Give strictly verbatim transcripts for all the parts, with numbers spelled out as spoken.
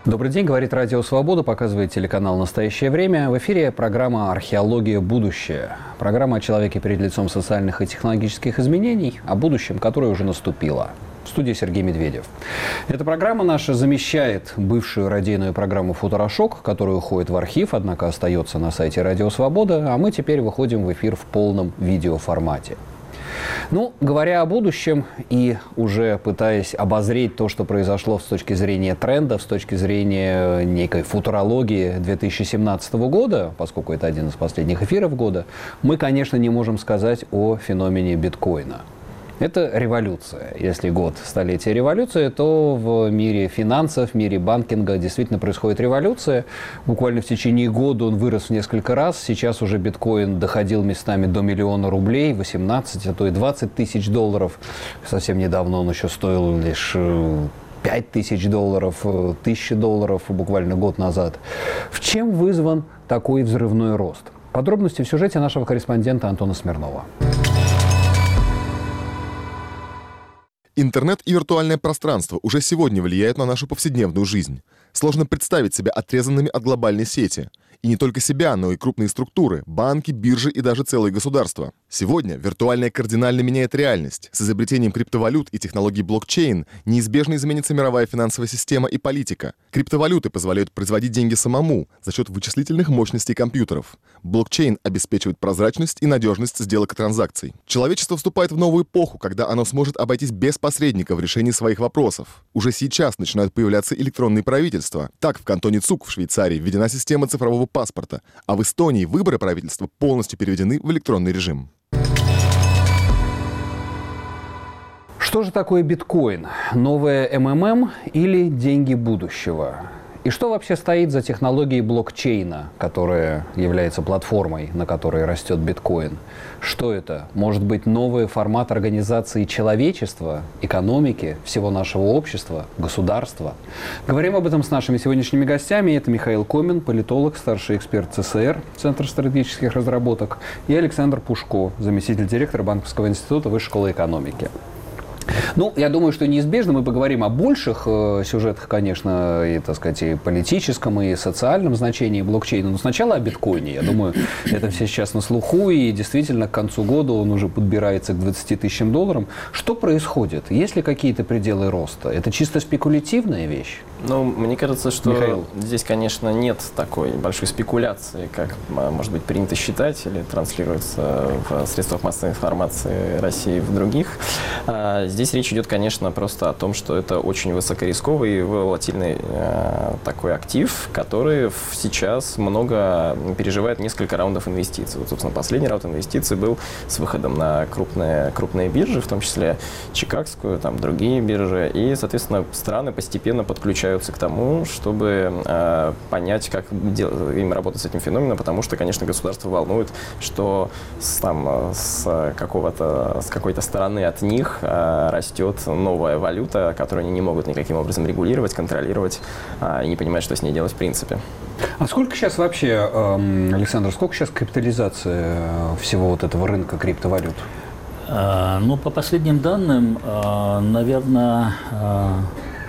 Добрый день, говорит Радио Свобода, показывает телеканал «Настоящее время». В эфире программа «Археология. Будущее». Программа о человеке перед лицом социальных и технологических изменений, о будущем, которое уже наступило. В студии Сергей Медведев. Эта программа наша замещает бывшую радийную программу «Футурошок», которая уходит в архив, однако остается на сайте Радио Свобода, а мы теперь выходим в эфир в полном видеоформате. Ну, говоря о будущем и уже пытаясь обозреть то, что произошло с точки зрения трендов, с точки зрения некой футурологии две тысячи семнадцатого года, поскольку это один из последних эфиров года, мы, конечно, не можем сказать о феномене биткоина. Это революция. Если год столетия революции, то в мире финансов, в мире банкинга действительно происходит революция. Буквально в течение года он вырос в несколько раз. Сейчас уже биткоин доходил местами до миллиона рублей, восемнадцать, а то и двадцать тысяч долларов. Совсем недавно он еще стоил лишь пять тысяч долларов, тысяча долларов буквально год назад. В чем вызван такой взрывной рост? Подробности в сюжете нашего корреспондента Антона Смирнова. Интернет и виртуальное пространство уже сегодня влияют на нашу повседневную жизнь. Сложно представить себя отрезанными от глобальной сети. И не только себя, но и крупные структуры, банки, биржи и даже целые государства. Сегодня виртуальное кардинально меняет реальность. С изобретением криптовалют и технологий блокчейн неизбежно изменится мировая финансовая система и политика. Криптовалюты позволяют производить деньги самому за счет вычислительных мощностей компьютеров. Блокчейн обеспечивает прозрачность и надежность сделок и транзакций. Человечество вступает в новую эпоху, когда оно сможет обойтись без посредника в решении своих вопросов. Уже сейчас начинают появляться электронные правительства. Так, в кантоне Цуг в Швейцарии введена система цифрового паспорта, а в Эстонии выборы правительства полностью переведены в электронный режим. Что же такое биткоин? Новое эм эм эм или деньги будущего? И что вообще стоит за технологией блокчейна, которая является платформой, на которой растет биткоин? Что это? Может быть, новый формат организации человечества, экономики, всего нашего общества, государства? Говорим об этом с нашими сегодняшними гостями. Это Михаил Комин, политолог, старший эксперт цэ эс эр, Центр стратегических разработок, и Александр Пушко, заместитель директора Банковского института Высшей школы экономики. Ну, я думаю, что неизбежно мы поговорим о больших э, сюжетах, конечно, и, так сказать, и политическом, и социальном значении блокчейна. Но сначала о биткоине. Я думаю, это все сейчас на слуху, и действительно к концу года он уже подбирается к двадцати тысячам долларов. Что происходит? Есть ли какие-то пределы роста? Это чисто спекулятивная вещь? Ну, мне кажется, что Михаил. Здесь, конечно, нет такой большой спекуляции, как, может быть, принято считать или транслируется в средствах массовой информации России и в других. Здесь речь идет, конечно, просто о том, что это очень высокорисковый и волатильный э, такой актив, который сейчас много переживает несколько раундов инвестиций. Вот, собственно, последний раунд инвестиций был с выходом на крупные, крупные биржи, в том числе Чикагскую, там другие биржи. И, соответственно, страны постепенно подключаются к тому, чтобы э, понять, как дел- им работать с этим феноменом, потому что, конечно, государство волнует, что с, там, с, какого-то, с какой-то стороны от них э, растет новая валюта, которую они не могут никаким образом регулировать, контролировать а, и не понимают, что с ней делать в принципе. А сколько сейчас вообще, э, Александр, сколько сейчас капитализация всего вот этого рынка криптовалют? А, ну, по последним данным, а, наверное, а,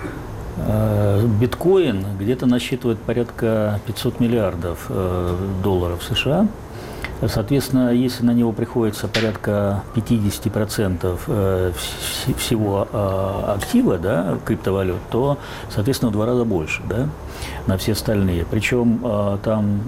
а, биткоин где-то насчитывает порядка пятьсот миллиардов а, долларов США. Соответственно, если на него приходится порядка пятьдесят процентов всего актива, да, криптовалют, то, соответственно, в два раза больше, да, на все остальные. Причем там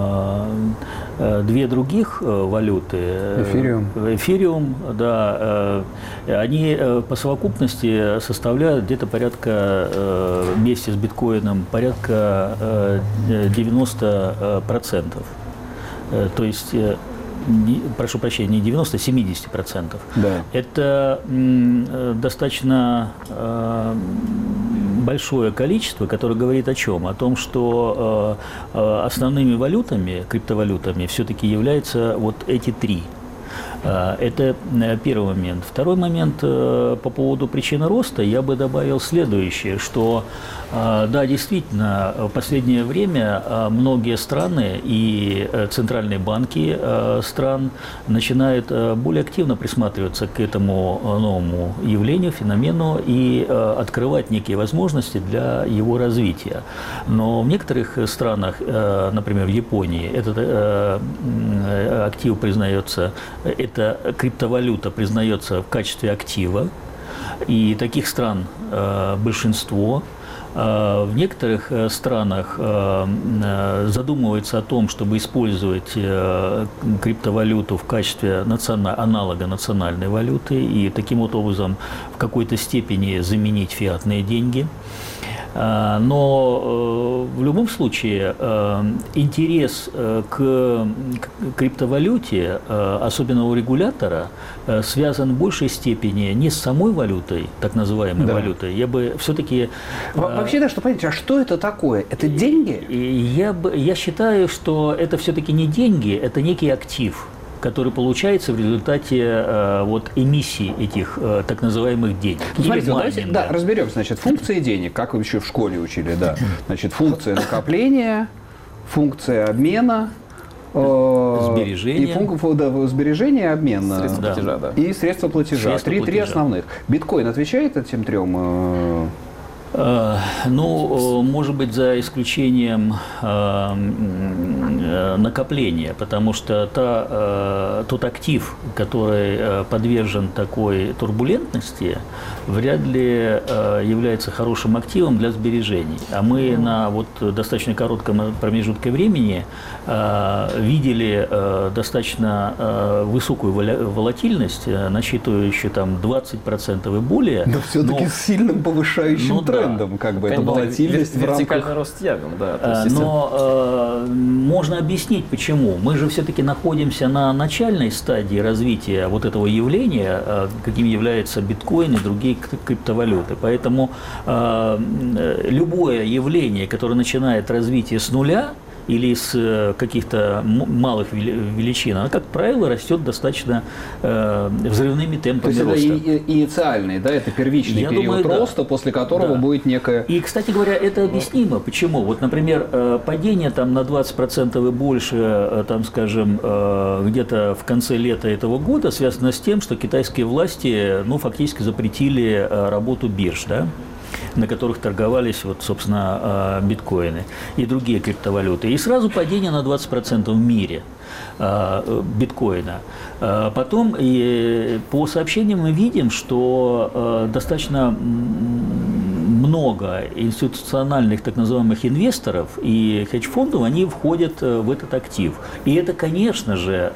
две других валюты, Эфириум, эфириум, да, они по совокупности составляют где-то порядка, вместе с биткоином, порядка девяносто процентов. То есть, не, прошу прощения, не девяносто, семьдесят процентов. Да. Это м, достаточно э, большое количество, которое говорит о чем? О том, что э, основными валютами, криптовалютами все-таки являются вот эти три. Это первый момент. Второй момент по поводу причины роста я бы добавил следующее, что да, действительно, в последнее время многие страны и центральные банки стран начинают более активно присматриваться к этому новому явлению, феномену и открывать некие возможности для его развития. Но в некоторых странах, например, в Японии, этот актив признается, эта криптовалюта признается в качестве актива, и таких стран большинство. В некоторых странах задумывается о том, чтобы использовать криптовалюту в качестве национа... аналога национальной валюты и таким вот образом в какой-то степени заменить фиатные деньги. Но в любом случае интерес к криптовалюте, особенно у регулятора, связан в большей степени не с самой валютой, так называемой да. валютой. Я бы все-таки... Вообще, да, что понять, а что это такое? Это деньги? Я, бы, я считаю, что это все-таки не деньги, это некий актив, который получается в результате э, вот, эмиссии этих э, так называемых денег. Ну, смотрите, давайте, да, разберем, значит, функции денег, как вы еще в школе учили, да. Значит, функция накопления, функция обмена, э, сбережения. И функ, да, сбережения, обмена. Средства да. платежа, да. И средства платежа. Средства три, платежа. три основных. Биткоин отвечает этим трем? Э, Ну, может быть, за исключением э, накопления, потому что та, э, тот актив, который подвержен такой турбулентности, вряд ли э, является хорошим активом для сбережений. А мы на вот достаточно коротком промежутке времени э, видели э, достаточно э, высокую волатильность, насчитывающую там двадцать процентов и более. Но все-таки с сильным повышающим ну, трендом. Трендом, как бы, это волатильность в вертикальный рамках... рост явен, да. То есть, но э, можно объяснить, почему. Мы же все-таки находимся на начальной стадии развития вот этого явления, э, каким являются биткоин и другие криптовалюты. Поэтому э, любое явление, которое начинает развитие с нуля, или с каких-то малых величин, она, как правило, растет достаточно э, взрывными темпами роста. То есть роста. Это инициальный, да, это первичный Я период думаю, роста, да. после которого да. будет некое... И, кстати говоря, это объяснимо. Почему? Вот, например, падение там на двадцать процентов и больше, там, скажем, где-то в конце лета этого года связано с тем, что китайские власти, ну, фактически запретили работу бирж, да, на которых торговались, вот, собственно, биткоины и другие криптовалюты. И сразу падение на двадцать процентов в мире биткоина. Потом и по сообщениям мы видим, что достаточно много институциональных так называемых инвесторов и хедж-фондов, они входят в этот актив. И это, конечно же,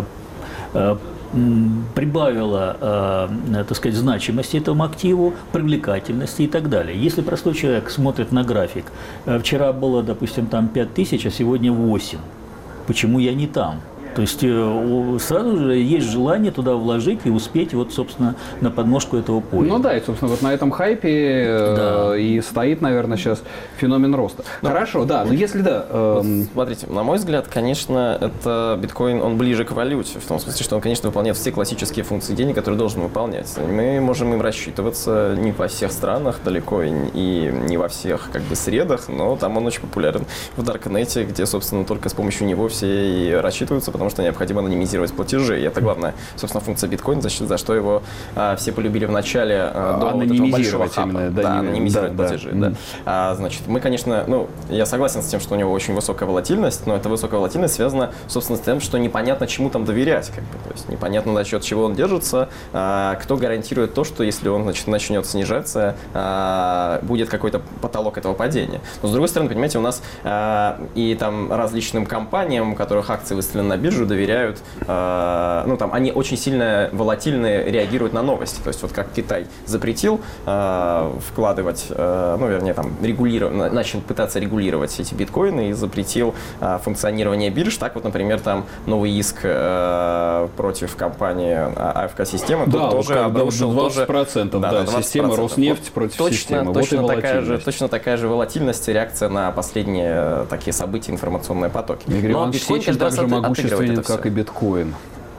прибавило, э, так сказать, значимости этому активу, привлекательности и так далее. Если простой человек смотрит на график, э, вчера было, допустим, там пять тысяч, а сегодня восемь. Почему я не там? То есть э, сразу же есть желание туда вложить и успеть, вот, собственно, на подножку этого поля. Ну да, и, собственно, вот на этом хайпе э, да. и стоит, наверное, сейчас феномен роста. Но, Хорошо, да, но если да... Э, вот, смотрите, на мой взгляд, конечно, это биткоин, он ближе к валюте, в том смысле, что он, конечно, выполняет все классические функции денег, которые должен выполнять. Мы можем им рассчитываться не во всех странах далеко и, и не во всех, как бы, средах, но там он очень популярен в Даркнете, где, собственно, только с помощью него все и рассчитываются, потому что необходимо анонимизировать платежи. И это главная, собственно, функция биткоина, за, за что его а, все полюбили в начале а, до вот этого большого хапа. Именно, да, да, анонимизировать да, платежи. Да. Да. А, значит, мы, конечно, ну, я согласен с тем, что у него очень высокая волатильность, но эта высокая волатильность связана, собственно, с тем, что непонятно, чему там доверять. Как бы. То есть непонятно, за счет чего он держится, а, кто гарантирует то, что если он, значит, начнет снижаться, а, будет какой-то потолок этого падения. Но, с другой стороны, понимаете, у нас а, и там различным компаниям, у которых акции выставлены на биржу, доверяют, э, ну там они очень сильно волатильно реагируют на новости. То есть вот как Китай запретил э, вкладывать, э, ну вернее там регулировать, начал пытаться регулировать эти биткоины и запретил э, функционирование бирж, так вот, например, там новый иск э, против компании АФК-системы да, тоже вот обрушил двадцать процентов, тоже, да, да, двадцать процентов. Система Роснефть против точно, системы. Точно, вот такая же, точно такая же волатильность и реакция на последние такие события, информационные потоки. Игорь Но Иванович биткоин Сечин каждый раз так же от, могущественен, это как все. и биткоин.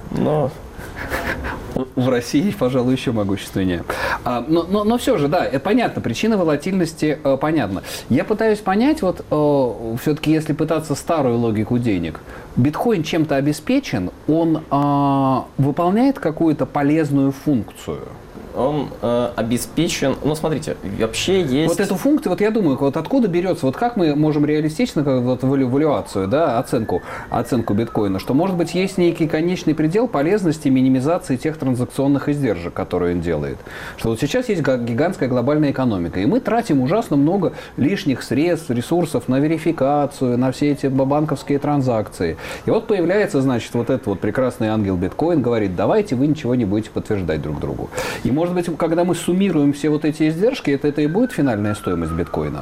Но... В России, пожалуй, еще могущественнее. А, но, но, но все же, да, это понятно, причина волатильности э, понятна. Я пытаюсь понять, вот э, все-таки, если пытаться старую логику денег, биткоин чем-то обеспечен, он э, выполняет какую-то полезную функцию? Он э, обеспечен, ну смотрите, вообще есть... Вот эту функцию, вот я думаю, вот откуда берется, вот как мы можем реалистично, как вот в эвалюацию, да, оценку, оценку биткоина, что может быть есть некий конечный предел полезности минимизации тех транзакционных издержек, которые он делает. Что вот сейчас есть гигантская глобальная экономика, и мы тратим ужасно много лишних средств, ресурсов на верификацию, на все эти банковские транзакции. И вот появляется, значит, вот этот вот прекрасный ангел биткоин, говорит, давайте вы ничего не будете подтверждать друг другу. И может быть, когда мы суммируем все вот эти издержки, это, это и будет финальная стоимость биткоина?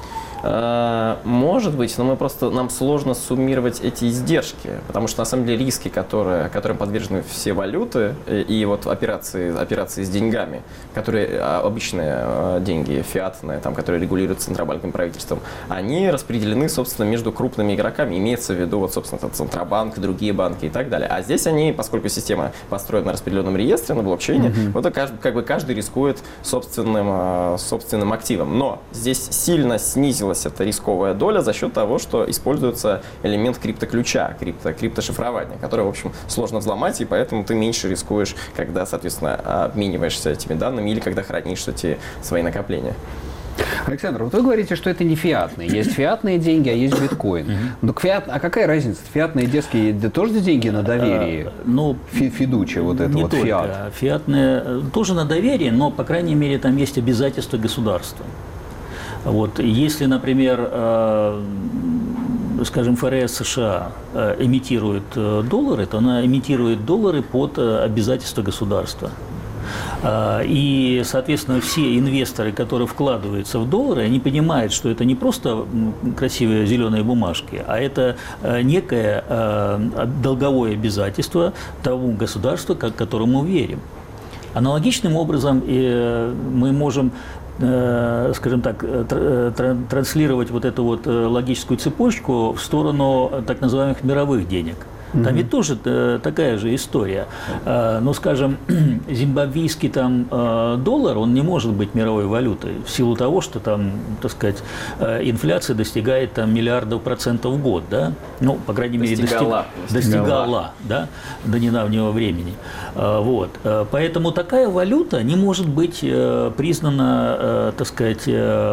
Может быть, но мы просто, нам сложно суммировать эти издержки, потому что на самом деле риски, которые, которым подвержены все валюты и, и вот операции, операции с деньгами, которые обычные деньги, фиатные, там, которые регулируют Центробанком, правительством, они распределены, собственно, между крупными игроками, имеется в виду, вот, собственно, Центробанк, другие банки и так далее. А здесь они, поскольку система построена на распределенном реестре, на блокчейне, mm-hmm. вот как, как бы каждый рискует собственным, собственным активом. Но здесь сильно снизилось эта рисковая доля за счет того, что используется элемент криптоключа, крипто, криптошифрования, который, в общем, сложно взломать, и поэтому ты меньше рискуешь, когда, соответственно, обмениваешься этими данными или когда хранишь эти свои накопления. Александр, вот вы говорите, что это не фиатные. Есть фиатные деньги, а есть биткоин. Но фиат, а какая разница? Фиатные детские это тоже деньги на доверии? А, ну, Фи, фидучи, вот это не вот только. фиат. Фиатные тоже на доверие, но, по крайней мере, там есть обязательства государства. Вот, если, например, э, скажем, ФРС США э, эмитирует э, доллары, то она эмитирует доллары под э, обязательства государства. Э, и, соответственно, все инвесторы, которые вкладываются в доллары, они понимают, что это не просто красивые зеленые бумажки, а это э, некое э, долговое обязательство того государства, к которому мы верим. Аналогичным образом э, мы можем, скажем так, транслировать вот эту вот логическую цепочку в сторону так называемых мировых денег. Там mm-hmm. ведь тоже такая же история. Ну, скажем, зимбабвийский там доллар, он не может быть мировой валютой в силу того, что там, так сказать, инфляция достигает там миллиардов процентов в год, да? Ну, по крайней мере, достигала, достигала, достигала да, до недавнего времени. Вот. Поэтому такая валюта не может быть признана, так сказать,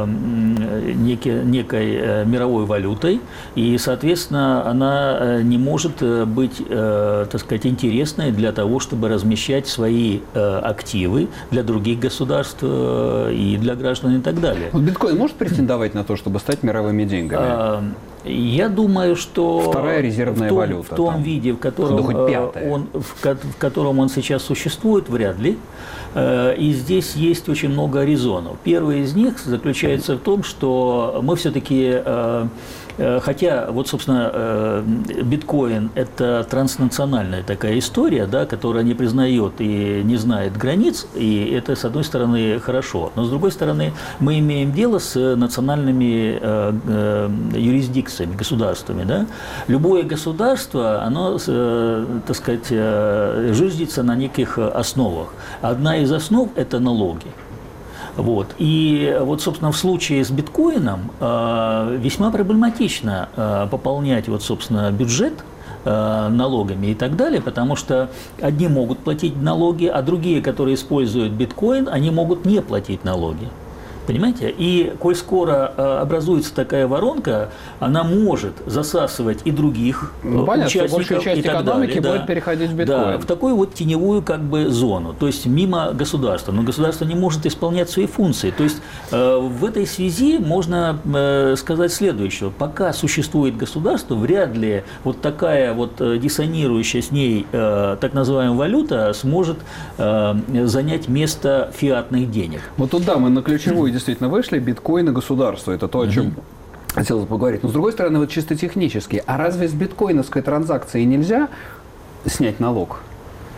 некой, некой мировой валютой, и, соответственно, она не может быть, э, так сказать, интересной для того, чтобы размещать свои э, активы для других государств э, и для граждан и так далее. Вот биткоин может претендовать на то, чтобы стать мировыми деньгами? А, я думаю, что вторая резервная в том, валюта, в том там, виде, в котором, он, в, в котором он сейчас существует, вряд ли. И здесь есть очень много резонов. Первый из них заключается в том, что мы все-таки, хотя, вот, собственно, биткоин – это транснациональная такая история, да, которая не признает и не знает границ, и это, с одной стороны, хорошо. Но, с другой стороны, мы имеем дело с национальными юрисдикциями, государствами. Да? Любое государство, оно, так сказать, зиждется на неких основах. Одна из основ – это налоги. Вот. И вот, собственно, в случае с биткоином э, весьма проблематично э, пополнять, вот, собственно, бюджет э, налогами и так далее, потому что одни могут платить налоги, а другие, которые используют биткоин, они могут не платить налоги. Понимаете? И коль скоро э, образуется такая воронка, она может засасывать и других ну, понятно, участников, большая часть и так экономики далее, будет да, переходить в биткоин. Да, в такую вот теневую как бы зону, то есть мимо государства. Но государство не может исполнять свои функции. То есть э, в этой связи можно э, сказать следующее. Пока существует государство, вряд ли вот такая вот диссонирующая с ней э, так называемая валюта сможет э, занять место фиатных денег. Вот туда мы на ключевую действительно вышли, биткоин и государство. Это то, о чем mm-hmm. хотелось бы поговорить. Но с другой стороны, вот чисто технически, а разве с биткоиновской транзакции нельзя снять налог?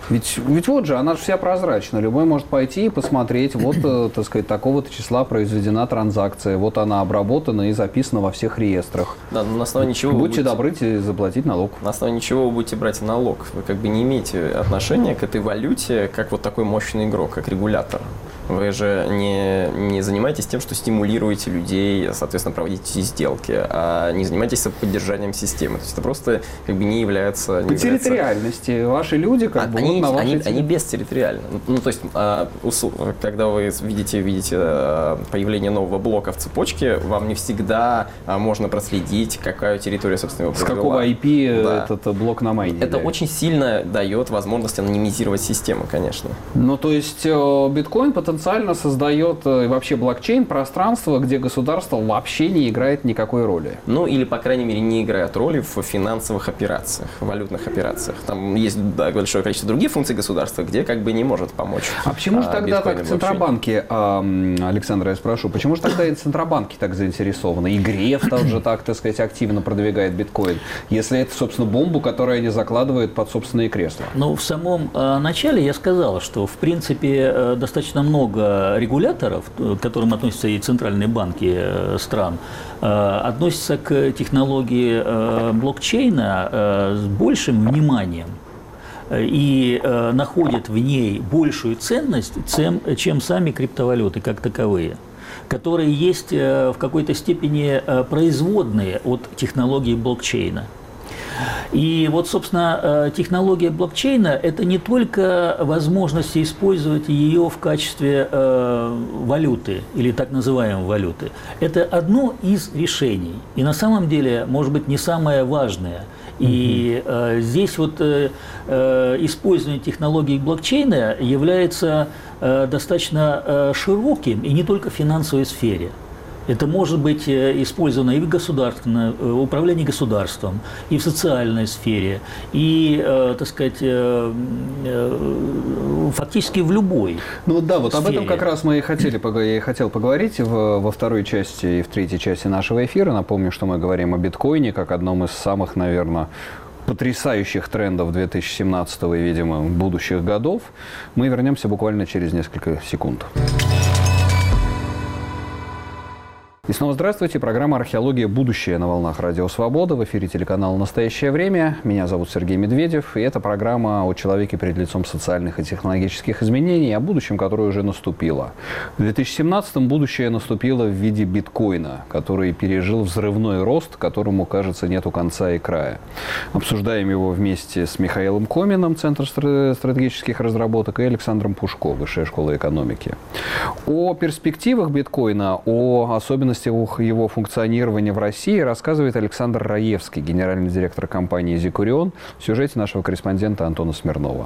Ведь, ведь вот же, она же вся прозрачна. Любой может пойти и посмотреть, вот, так сказать, такого-то числа произведена транзакция, вот она обработана и записана во всех реестрах. Да, но на основании чего Будьте вы будете... добры заплатить налог. На основании чего вы будете брать налог? Вы как бы не имеете отношения к этой валюте, как вот такой мощный игрок, как регулятор. Вы же не, не занимаетесь тем, что стимулируете людей, соответственно, проводите сделки, а не занимаетесь поддержанием системы. То есть это просто как бы не является... Не По является... территориальности ваши люди как а, бы они, вот на вашей... Они, они бестерриториальны. Ну, то есть, а, когда вы видите, видите появление нового блока в цепочке, вам не всегда можно проследить, какая территория, собственно, его провела. С какого ай пи да. этот блок на майне. Это очень сильно дает возможность анонимизировать систему, конечно. Ну, то есть биткоин потенциально потенциально создает и вообще блокчейн пространство, где государство вообще не играет никакой роли. Ну, или, по крайней мере, не играет роли в финансовых операциях, в валютных операциях. Там есть да, большое количество других функций государства, где как бы не может помочь. А почему же а, тогда так центробанки, а, Александр, я спрошу, почему же тогда и центробанки так заинтересованы? И Греф также так, так сказать, активно продвигает биткоин, если это, собственно, бомбу, которую они закладывают под собственные кресла? Ну, в самом э, начале я сказал, что, в принципе, э, достаточно много регуляторов, к которым относятся и центральные банки э, стран, э, относятся к технологии э, блокчейна э, с большим вниманием и э, находят в ней большую ценность, чем, чем сами криптовалюты как таковые, которые есть э, в какой-то степени э, производные от технологии блокчейна. И вот, собственно, технология блокчейна – это не только возможность использовать ее в качестве э, валюты или так называемой валюты. Это одно из решений. И на самом деле, может быть, не самое важное. И э, здесь вот э, э, использование технологий блокчейна является э, достаточно э, широким, и не только в финансовой сфере. Это может быть использовано и в государственном управлении государством, и в социальной сфере, и, э, так сказать, э, э, фактически в любой. Ну вот да, вот сфере. Об этом как раз мы и хотели, я и хотел поговорить в, во второй части и в третьей части нашего эфира. Напомню, что мы говорим о биткоине как одном из самых, наверное, потрясающих трендов две тысячи семнадцатого и, видимо, будущих годов. Мы вернемся буквально через несколько секунд. И снова здравствуйте. Программа «Археология. Будущее» на волнах Радио Свобода. В эфире телеканала «Настоящее время». Меня зовут Сергей Медведев. И это программа о человеке перед лицом социальных и технологических изменений, о будущем, которое уже наступило. В две тысячи семнадцатом будущее наступило в виде биткоина, который пережил взрывной рост, которому, кажется, нету конца и края. Обсуждаем его вместе с Михаилом Коминым, Центр стратегических разработок, и Александром Пушко, Высшая школа экономики. О перспективах биткоина, о особенностях его функционирования в России рассказывает Александр Раевский, генеральный директор компании «Зикурион», в сюжете нашего корреспондента Антона Смирнова.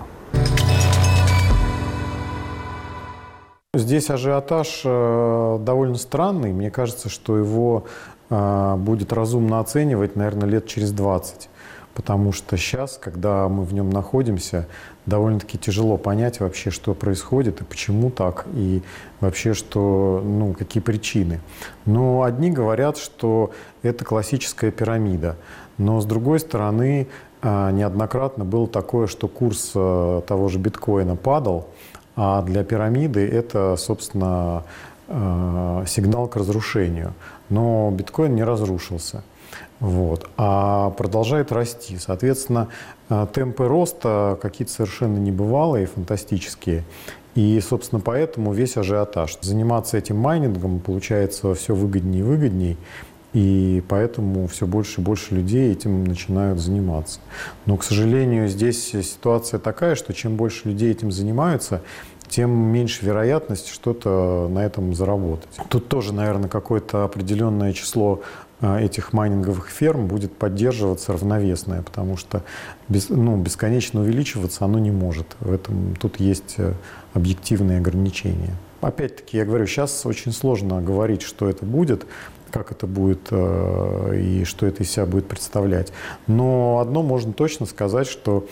Здесь ажиотаж довольно странный. Мне кажется, что его будет разумно оценивать, наверное, лет через двадцать. Потому что сейчас, когда мы в нем находимся, довольно-таки тяжело понять вообще, что происходит и почему так, и вообще, что, ну, какие причины. Но одни говорят, что это классическая пирамида. Но, с другой стороны, неоднократно было такое, что курс того же биткоина падал, а для пирамиды это, собственно, сигнал к разрушению. Но биткоин не разрушился. Вот, а продолжает расти. Соответственно, темпы роста какие-то совершенно небывалые, фантастические. И, собственно, поэтому весь ажиотаж. Заниматься этим майнингом получается все выгоднее и выгоднее. И поэтому все больше и больше людей этим начинают заниматься. Но, к сожалению, здесь ситуация такая, что чем больше людей этим занимаются, тем меньше вероятность что-то на этом заработать. Тут тоже, наверное, какое-то определенное число этих майнинговых ферм будет поддерживаться равновесное, потому что без, ну, бесконечно увеличиваться оно не может. В этом тут есть объективные ограничения. Опять-таки, я говорю, сейчас очень сложно говорить, что это будет, как это будет и что это из себя будет представлять. Но одно можно точно сказать, что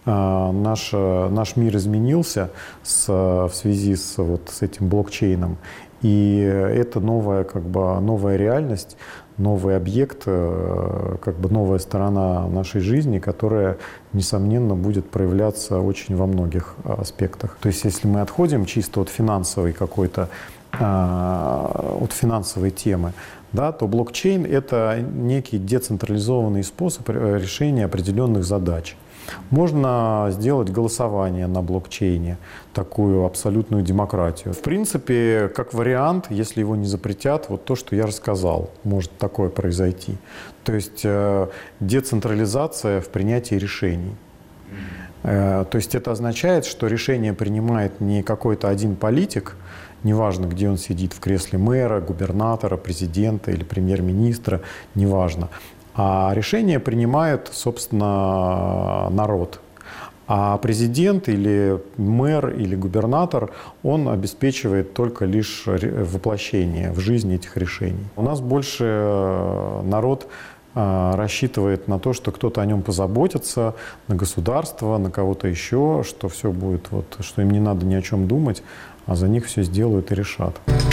наш, наш мир изменился с, в связи с, вот, с этим блокчейном. И это новая, как бы, новая реальность, новый объект, как бы новая сторона нашей жизни, которая, несомненно, будет проявляться очень во многих аспектах. То есть если мы отходим чисто от финансовой какой-то, от финансовой темы, да, то блокчейн — это некий децентрализованный способ решения определенных задач. Можно сделать голосование на блокчейне, такую абсолютную демократию. В принципе, как вариант, если его не запретят, вот то, что я рассказал, может такое произойти. То есть децентрализация в принятии решений. То есть это означает, что решение принимает не какой-то один политик, неважно, где он сидит, в кресле мэра, губернатора, президента или премьер-министра, неважно. А решение принимает, собственно, народ. А президент или мэр или губернатор, он обеспечивает только лишь воплощение в жизнь этих решений. У нас больше народ рассчитывает на то, что кто-то о нем позаботится, на государство, на кого-то еще, что все будет, вот, что им не надо ни о чем думать, а за них все сделают и решат.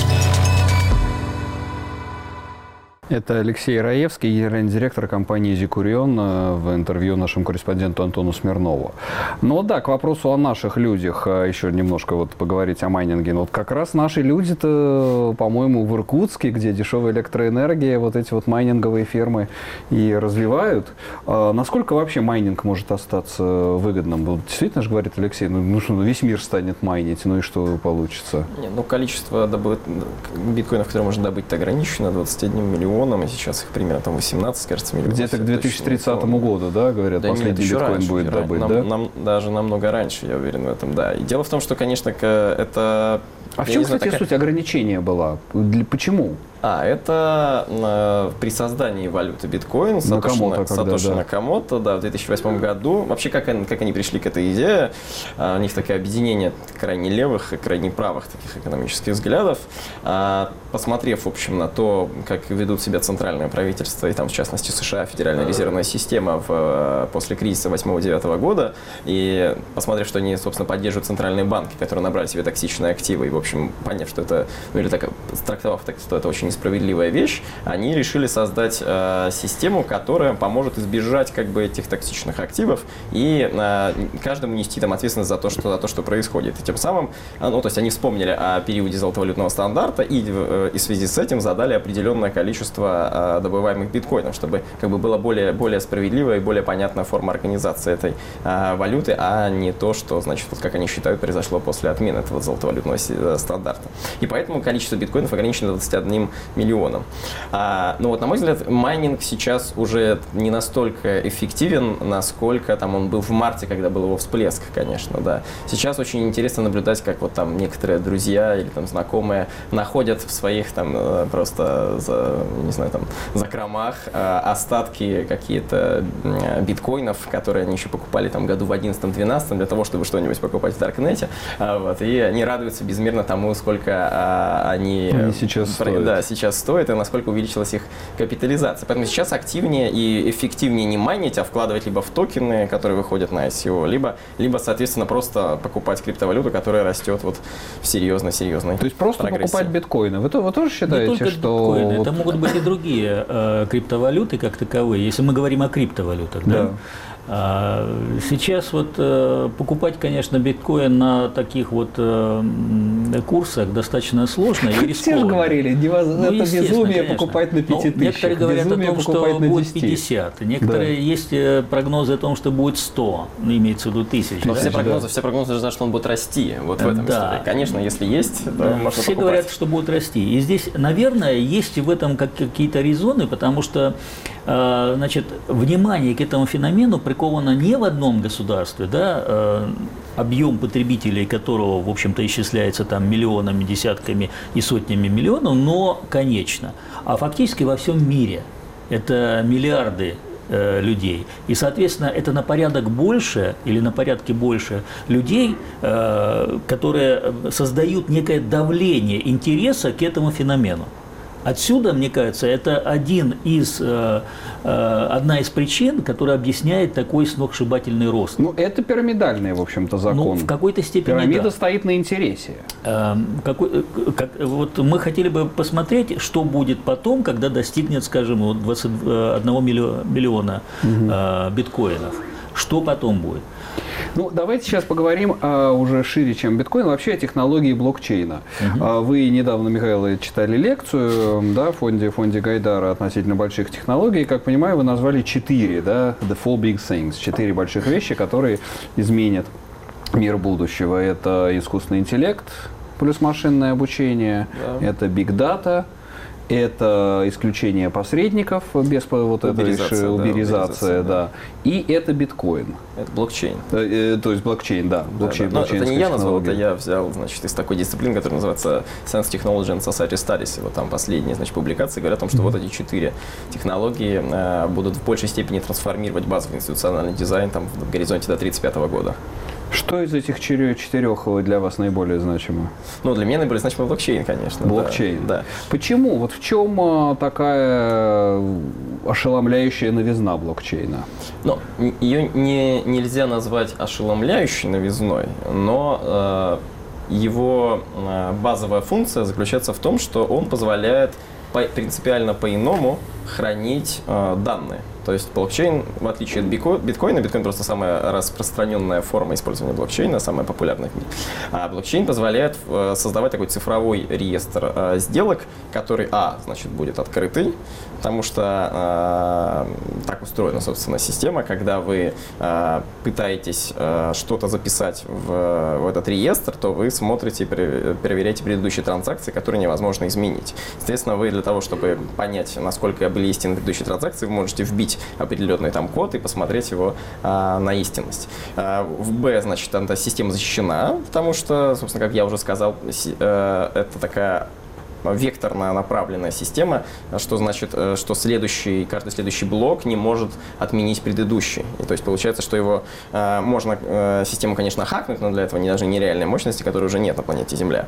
Это Алексей Раевский, генеральный директор компании «Зикурион», в интервью нашему корреспонденту Антону Смирнову. Ну да, к вопросу о наших людях еще немножко вот поговорить о майнинге. Ну, вот как раз наши люди-то, по-моему, в Иркутске, где дешевая электроэнергия, вот эти вот майнинговые фермы и развивают. А насколько вообще майнинг может остаться выгодным? Вот действительно же говорит Алексей, ну, ну что, весь мир станет майнить, ну и что получится? Не, ну количество добыт... биткоинов, которые можно добыть, ограничено двадцать один миллион. И сейчас их примерно там восемнадцать, кажется, миллионов. Где-то к две тысячи тридцатому году, да, говорят, да, последний нет, биткоин раньше, будет добыть, нам, да? Нам, даже намного раньше, я уверен в этом, да. И дело в том, что, конечно, это... А в чем, кстати, такая... суть ограничения была? Почему? А, это э, при создании валюты биткоин Сатоши, Сатоши да. Накамото, да, в две тысячи восьмом году. Вообще, как они, как они пришли к этой идее, э, у них такое объединение крайне левых и крайне правых таких экономических взглядов. Э, посмотрев, в общем, на то, как ведут себя центральное правительство, и там, в частности, США, Федеральная резервная система в, после кризиса восьмого-девятого года, и посмотрев, что они, собственно, поддерживают центральные банки, которые набрали себе токсичные активы, и, в общем, поняв, что это, ну, или так, трактовав так, что это очень несправедливая вещь, они решили создать э, систему, которая поможет избежать как бы этих токсичных активов и э, каждому нести там ответственность за то, что, за то, что происходит. И тем самым, э, ну, то есть они вспомнили о периоде золотовалютного стандарта и, э, и в связи с этим задали определенное количество э, добываемых биткоинов, чтобы как бы была более, более справедливая и более понятная форма организации этой э, валюты, а не то, что, значит, вот как они считают, произошло после отмены этого золотовалютного стандарта. И поэтому количество биткоинов ограничено двадцатью одним миллионом. А, ну вот, на мой взгляд, майнинг сейчас уже не настолько эффективен, насколько там он был в марте, когда был его всплеск, конечно, да. Сейчас очень интересно наблюдать, как вот там некоторые друзья или там знакомые находят в своих там просто, за, не знаю, там, закромах остатки какие-то биткоинов, которые они еще покупали там году в одиннадцатом-двенадцатом для того, чтобы что-нибудь покупать в Даркнете. Вот, и они радуются безмерно тому, сколько они, они сейчас про, да, сейчас стоит и насколько увеличилась их капитализация. Поэтому сейчас активнее и эффективнее не майнить, а вкладывать либо в токены, которые выходят на ай си о, либо, либо соответственно, просто покупать криптовалюту, которая растет вот в серьезно-серьезной То есть просто прогрессии. Покупать биткоины. Вы, вы тоже считаете, не только что... биткоины, вот... это могут быть и другие э, криптовалюты как таковые, если мы говорим о криптовалютах. Да. Да? Сейчас вот э, покупать, конечно, биткоин на таких вот э, курсах достаточно сложно и рискованно. Все же говорили, невоз... ну, это безумие конечно. покупать на пяти тысячах. Некоторые говорят безумие о том, что будет пятьдесят. Некоторые да. есть прогнозы о том, что будет сто, ну, имеется в виду тысяч. Но да? все прогнозы, да. все прогнозы же знают, что он будет расти. Вот в этом да. истории. Конечно, если есть, то да. можно Все покупать. говорят, что будет расти. И здесь, наверное, есть в этом какие-то резоны, потому что э, значит, внимание к этому феномену приковано не в одном государстве, да, э, объем потребителей которого, в общем-то, исчисляется там миллионами, десятками и сотнями миллионов, но конечно, а фактически во всем мире. Это миллиарды э, людей. И, соответственно, это на порядок больше или на порядке больше людей, э, которые создают некое давление интереса к этому феномену. Отсюда, мне кажется, это один из, э, э, одна из причин, которая объясняет такой сногсшибательный рост. Ну, это пирамидальный, в общем-то, закон. Ну, в какой-то степени Пирамида да. стоит на интересе. Э, какой, как, вот мы хотели бы посмотреть, что будет потом, когда достигнет, скажем, вот двадцать один миллиона угу. э, биткоинов. Что потом будет? Ну, давайте сейчас поговорим а, уже шире, чем биткоин, вообще о технологии блокчейна. Uh-huh. А, вы недавно, Михаил, читали лекцию да, в фонде, фонде Гайдара относительно больших технологий. Как понимаю, вы назвали четыре, да, the four big things, четыре больших вещи, которые изменят мир будущего. Это искусственный интеллект плюс машинное обучение, yeah. это big data, это исключение посредников без вот этой уберизация, уберизация, да, да. И это биткоин. Это блокчейн. Э, то есть блокчейн, да. Блокчейн, да, да. Это не я назвал, это я взял, значит, из такой дисциплины, которая называется Science Technology and Society Studies. Вот там последние, значит, публикации говорят о том, что mm-hmm. вот эти четыре технологии э, будут в большей степени трансформировать базовый институциональный дизайн там, в горизонте до тридцать пятого года. Что из этих четырех для вас наиболее значимо? Ну, для меня наиболее значимо блокчейн, конечно. Блокчейн. Да. Почему? Вот в чем такая ошеломляющая новизна блокчейна? Ну, ее не, нельзя назвать ошеломляющей новизной, но э, его э, базовая функция заключается в том, что он позволяет по, принципиально по-иному хранить э, данные. То есть блокчейн, в отличие от биткоина, биткоин просто самая распространенная форма использования блокчейна, самая популярная в мире. А блокчейн позволяет создавать такой цифровой реестр э, сделок, который, а, значит, будет открытый, потому что э, так устроена, собственно, система, когда вы э, пытаетесь э, что-то записать в, в этот реестр, то вы смотрите, проверяете предыдущие транзакции, которые невозможно изменить. Соответственно, вы для того, чтобы понять, насколько были истинны предыдущие транзакции, вы можете вбить определенный там код и посмотреть его а, на истинность. А, в Б, значит, эта система защищена, потому что, собственно, как я уже сказал, си, э, это такая векторно направленная система, что значит, что следующий, каждый следующий блок не может отменить предыдущий. И то есть получается, что его э, можно, э, систему, конечно, хакнуть, но для этого не даже нереальной мощности, которой уже нет на планете Земля.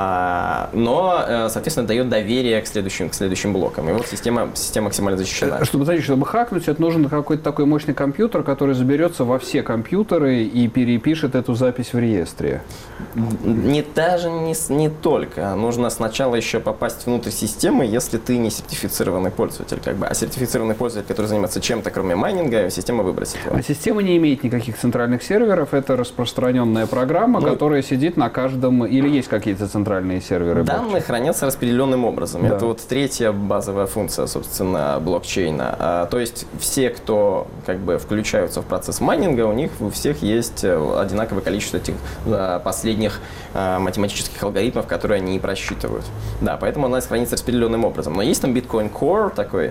А, но, э, соответственно, дает доверие к следующим, к следующим блокам. И вот система, система максимально защищена. Чтобы, знаете, чтобы хакнуть, это нужен какой-то такой мощный компьютер, который заберется во все компьютеры и перепишет эту запись в реестре. Не даже не, не только. Нужно сначала еще попасть внутрь системы, если ты не сертифицированный пользователь. Как бы. А сертифицированный пользователь, который занимается чем-то, кроме майнинга, система выбросит его. А система не имеет никаких центральных серверов, это распространенная программа, ну, которая сидит на каждом... Или есть какие-то центральные серверы? Данные блокчейн? Хранятся распределенным образом. Да. Это вот третья базовая функция, собственно, блокчейна. А, то есть все, кто как бы включаются в процесс майнинга, у них у всех есть одинаковое количество этих да, последних а, математических алгоритмов, которые они просчитывают. Да, поэтому она хранится распределенным образом. Но есть там Bitcoin Core такой,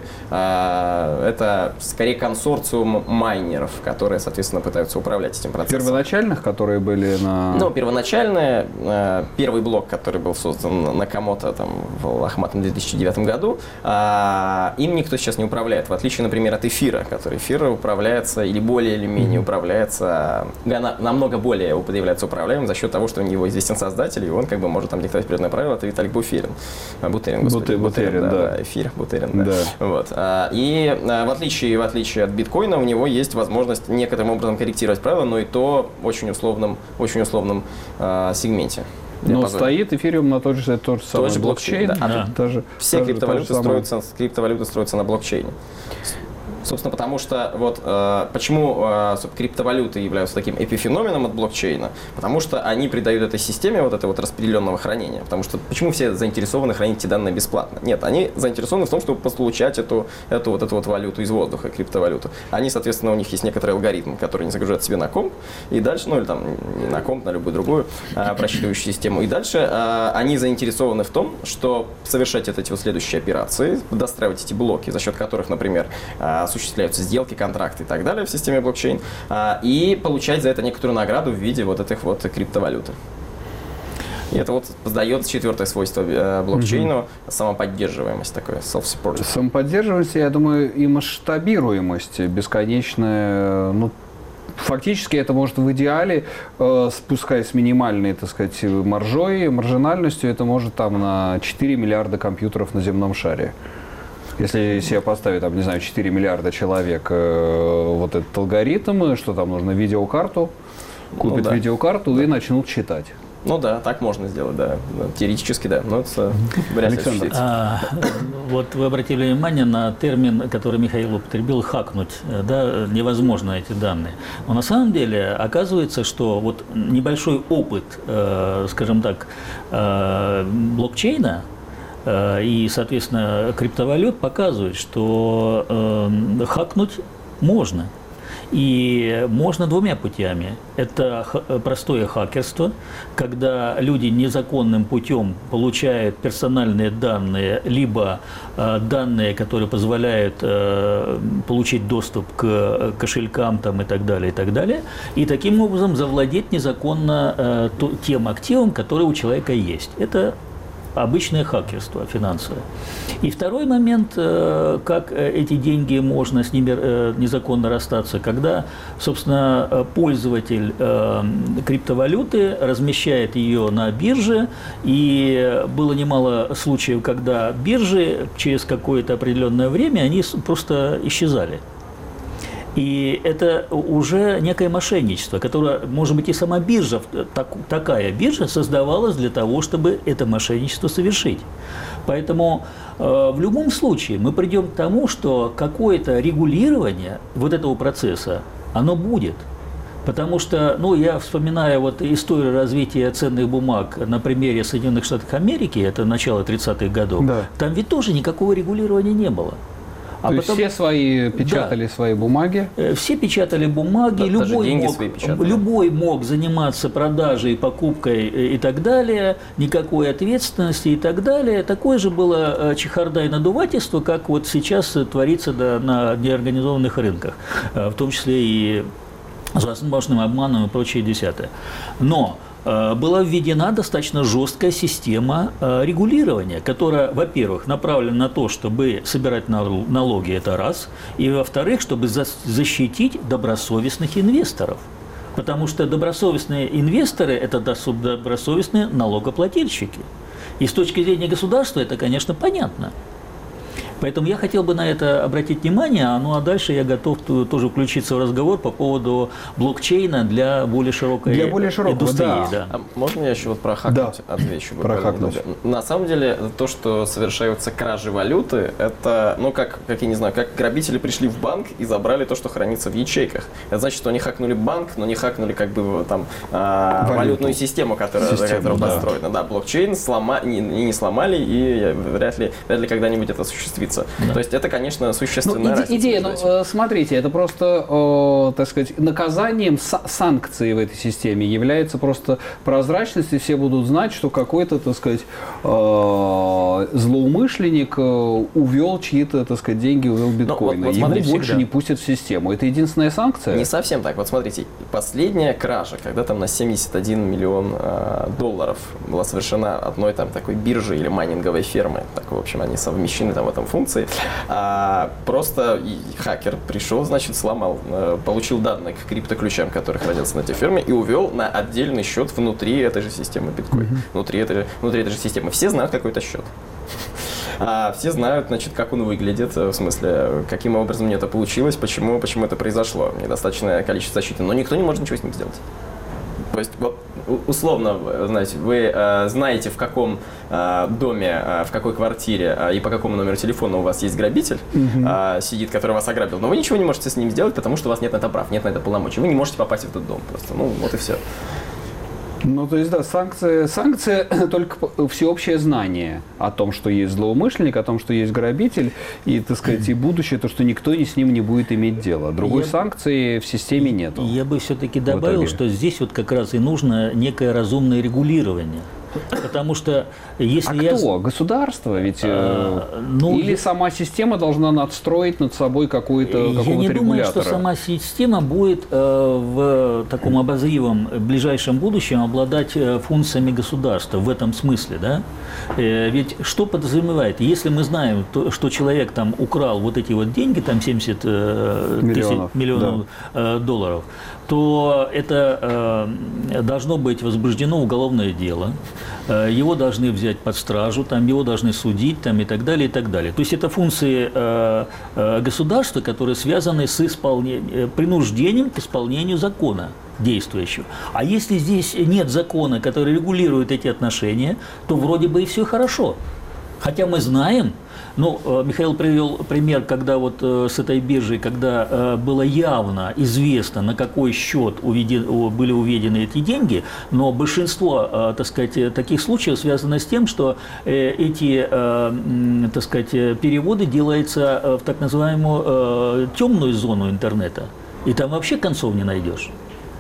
а, это скорее консорциум майнеров, которые, соответственно, пытаются управлять этим процессом. Первоначальных, которые были на... Ну, первоначальные, а, первый блок, который был создан Накамото там, в лохматом две тысячи девятом году, а, им никто сейчас не управляет, в отличие, например, от эфира, который эфир управляется или более или менее управляется, намного более является управляемым за счет того, что у него известен создатель, и он как бы может там диктовать определенные правила, это Виталик Буферин. Бутерин, господи, Бутерин, Бутерин, да, да. да, эфир, Бутерин, да. да. Вот. И в отличие, в отличие от биткоина, у него есть возможность некоторым образом корректировать правила, но и то в очень условном, очень условном а, сегменте. Но стоит эфириум на тот же, тот же самый тот же блокчейн. блокчейн. Да. Да. Даже, Все даже криптовалюты строятся, криптовалюты строятся на блокчейне. Собственно, потому что вот э, почему э, криптовалюты являются таким эпифеноменом от блокчейна? Потому что они придают этой системе вот этого вот распределенного хранения. Потому что почему все заинтересованы хранить эти данные бесплатно? Нет, они заинтересованы в том, чтобы получать эту, эту, вот, эту вот валюту из воздуха, криптовалюту. Они, соответственно, у них есть некоторый алгоритм, который они загружают себе на комп, и дальше, ну или там не на комп, на любую другую э, просчитывающую систему. И дальше э, они заинтересованы в том, что совершать эти вот следующие операции, достраивать эти блоки, за счет которых, например, э, осуществляются сделки, контракты и так далее в системе блокчейн, а, и получать за это некоторую награду в виде вот этих вот криптовалюты. И это вот дает четвертое свойство э, блокчейну, mm-hmm. самоподдерживаемость такое, self-support. Самоподдерживаемость, я думаю, и масштабируемость бесконечная, ну, фактически это может в идеале, э, пускай с минимальной, так сказать, маржой, маржинальностью, это может там на четыре миллиарда компьютеров на земном шаре. Если себе поставить, там, не знаю, четыре миллиарда человек э, вот этот алгоритм, что там нужно видеокарту, купят ну, да. видеокарту да. и начнут читать. Ну да, так можно сделать, да. Теоретически, да. Но это вряд ли осуществится. А, вот вы обратили внимание на термин, который Михаил употребил, хакнуть. Да, невозможно эти данные. Но на самом деле оказывается, что вот небольшой опыт, э, скажем так, э, блокчейна э, и, соответственно, криптовалют показывает, что э, хакнуть можно. И можно двумя путями. Это простое хакерство, когда люди незаконным путем получают персональные данные, либо э, данные, которые позволяют э, получить доступ к кошелькам там, и так далее, и так далее, и таким образом завладеть незаконно э, то, тем активом, который у человека есть. Это обычное хакерство финансовое. И второй момент, как эти деньги можно с ними незаконно расстаться, когда, собственно, пользователь криптовалюты размещает ее на бирже, и было немало случаев, когда биржи через какое-то определенное время они просто исчезали. И это уже некое мошенничество, которое, может быть, и сама биржа, так, такая биржа создавалась для того, чтобы это мошенничество совершить. Поэтому э, в любом случае мы придем к тому, что какое-то регулирование вот этого процесса, оно будет. Потому что, ну, я вспоминаю вот историю развития ценных бумаг на примере Соединенных Штатов Америки, это начало тридцатых годов, да. Там ведь тоже никакого регулирования не было. А То потом, есть все свои печатали да, свои бумаги? Все печатали бумаги, да, любой, мог, любой мог заниматься продажей, покупкой и так далее, никакой ответственности и так далее. Такое же было чехарда и надувательство, как вот сейчас творится да, на неорганизованных рынках, в том числе и с возможным обманом и прочее десятое. Но была введена достаточно жесткая система регулирования, которая, во-первых, направлена на то, чтобы собирать налоги, это раз, и, во-вторых, чтобы защитить добросовестных инвесторов. Потому что добросовестные инвесторы – это добросовестные налогоплательщики. И с точки зрения государства это, конечно, понятно. Поэтому я хотел бы на это обратить внимание, ну а дальше я готов тоже включиться в разговор по поводу блокчейна для более широкой для более широкого, индустрии. Да. Да. А можно я еще вот про хакнуть да. отвечу? Про хакнуть. На самом деле, то, что совершаются кражи валюты, это, ну как, как я не знаю, как грабители пришли в банк и забрали то, что хранится в ячейках. Это значит, что они хакнули банк, но не хакнули как бы там а, валютную систему, которая, Систему, которая да. построена. Да, блокчейн слома, не, не сломали, и вряд ли, вряд ли когда-нибудь это осуществится. Да. То есть это, конечно, существенная ну, разница. Идея, ну, смотрите, это просто, э, так сказать, наказанием санкции в этой системе является просто прозрачность, и все будут знать, что какой-то, так сказать, э, злоумышленник увел чьи-то, так сказать, деньги, увел биткоины. Вот, вот, Его смотрите, больше всегда. не пустят в систему. Это единственная санкция? Не совсем так. Вот смотрите, последняя кража, когда там на семьдесят один миллион э, долларов была совершена одной там такой биржи или майнинговой фермы, так, в общем, они совмещены там в этом функции. А, просто хакер пришел, значит, сломал, получил данные к криптоключам, которые хранятся на этой ферме, и увел на отдельный счет внутри этой же системы биткоин. Mm-hmm. Внутри, этой, внутри этой же системы. Все знают какой-то счет. А все знают, значит, как он выглядит, в смысле, каким образом это получилось, почему, почему это произошло. Недостаточное количество защиты, но никто не может ничего с ним сделать. То есть, вот, условно, знаете, вы э, знаете, в каком э, доме, э, в какой квартире э, и по какому номеру телефона у вас есть грабитель, mm-hmm. э, сидит, который вас ограбил, но вы ничего не можете с ним сделать, потому что у вас нет на это прав, нет на это полномочий. Вы не можете попасть в этот дом просто. Ну, вот и все. Ну, то есть, да, санкция, санкция только всеобщее знание о том, что есть злоумышленник, о том, что есть грабитель, и, так сказать, и будущее, то, что никто с ним не будет иметь дела. Другой я, санкции в системе нету. Я бы все-таки добавил, что здесь вот как раз и нужно некое разумное регулирование. Потому что если а я... кто? Государство? Ведь, а, ну, или я... сама система должна надстроить над собой какую-то, какого-то Я не регулятора? думаю, что сама система будет э, в таком обозримом ближайшем будущем обладать э, функциями государства в этом смысле. Да? Э, ведь что подразумевает? Если мы знаем, то, что человек там украл вот эти вот деньги, там семьдесят э, миллионов, тысяч, миллионов да. э, долларов, то это э, должно быть возбуждено уголовное дело, э, его должны взять под стражу, там, его должны судить там, и так далее, и так далее. То есть это функции э, э, государства, которые связаны с исполнением, принуждением к исполнению закона действующего. А если здесь нет закона, который регулирует эти отношения, то вроде бы и все хорошо. Хотя мы знаем, ну, Михаил привел пример, когда вот с этой биржей, когда было явно известно, на какой счет уведен, были уведены эти деньги, но большинство, так сказать, таких случаев связано с тем, что эти, так сказать, переводы делаются в так называемую темную зону интернета, и там вообще концов не найдешь.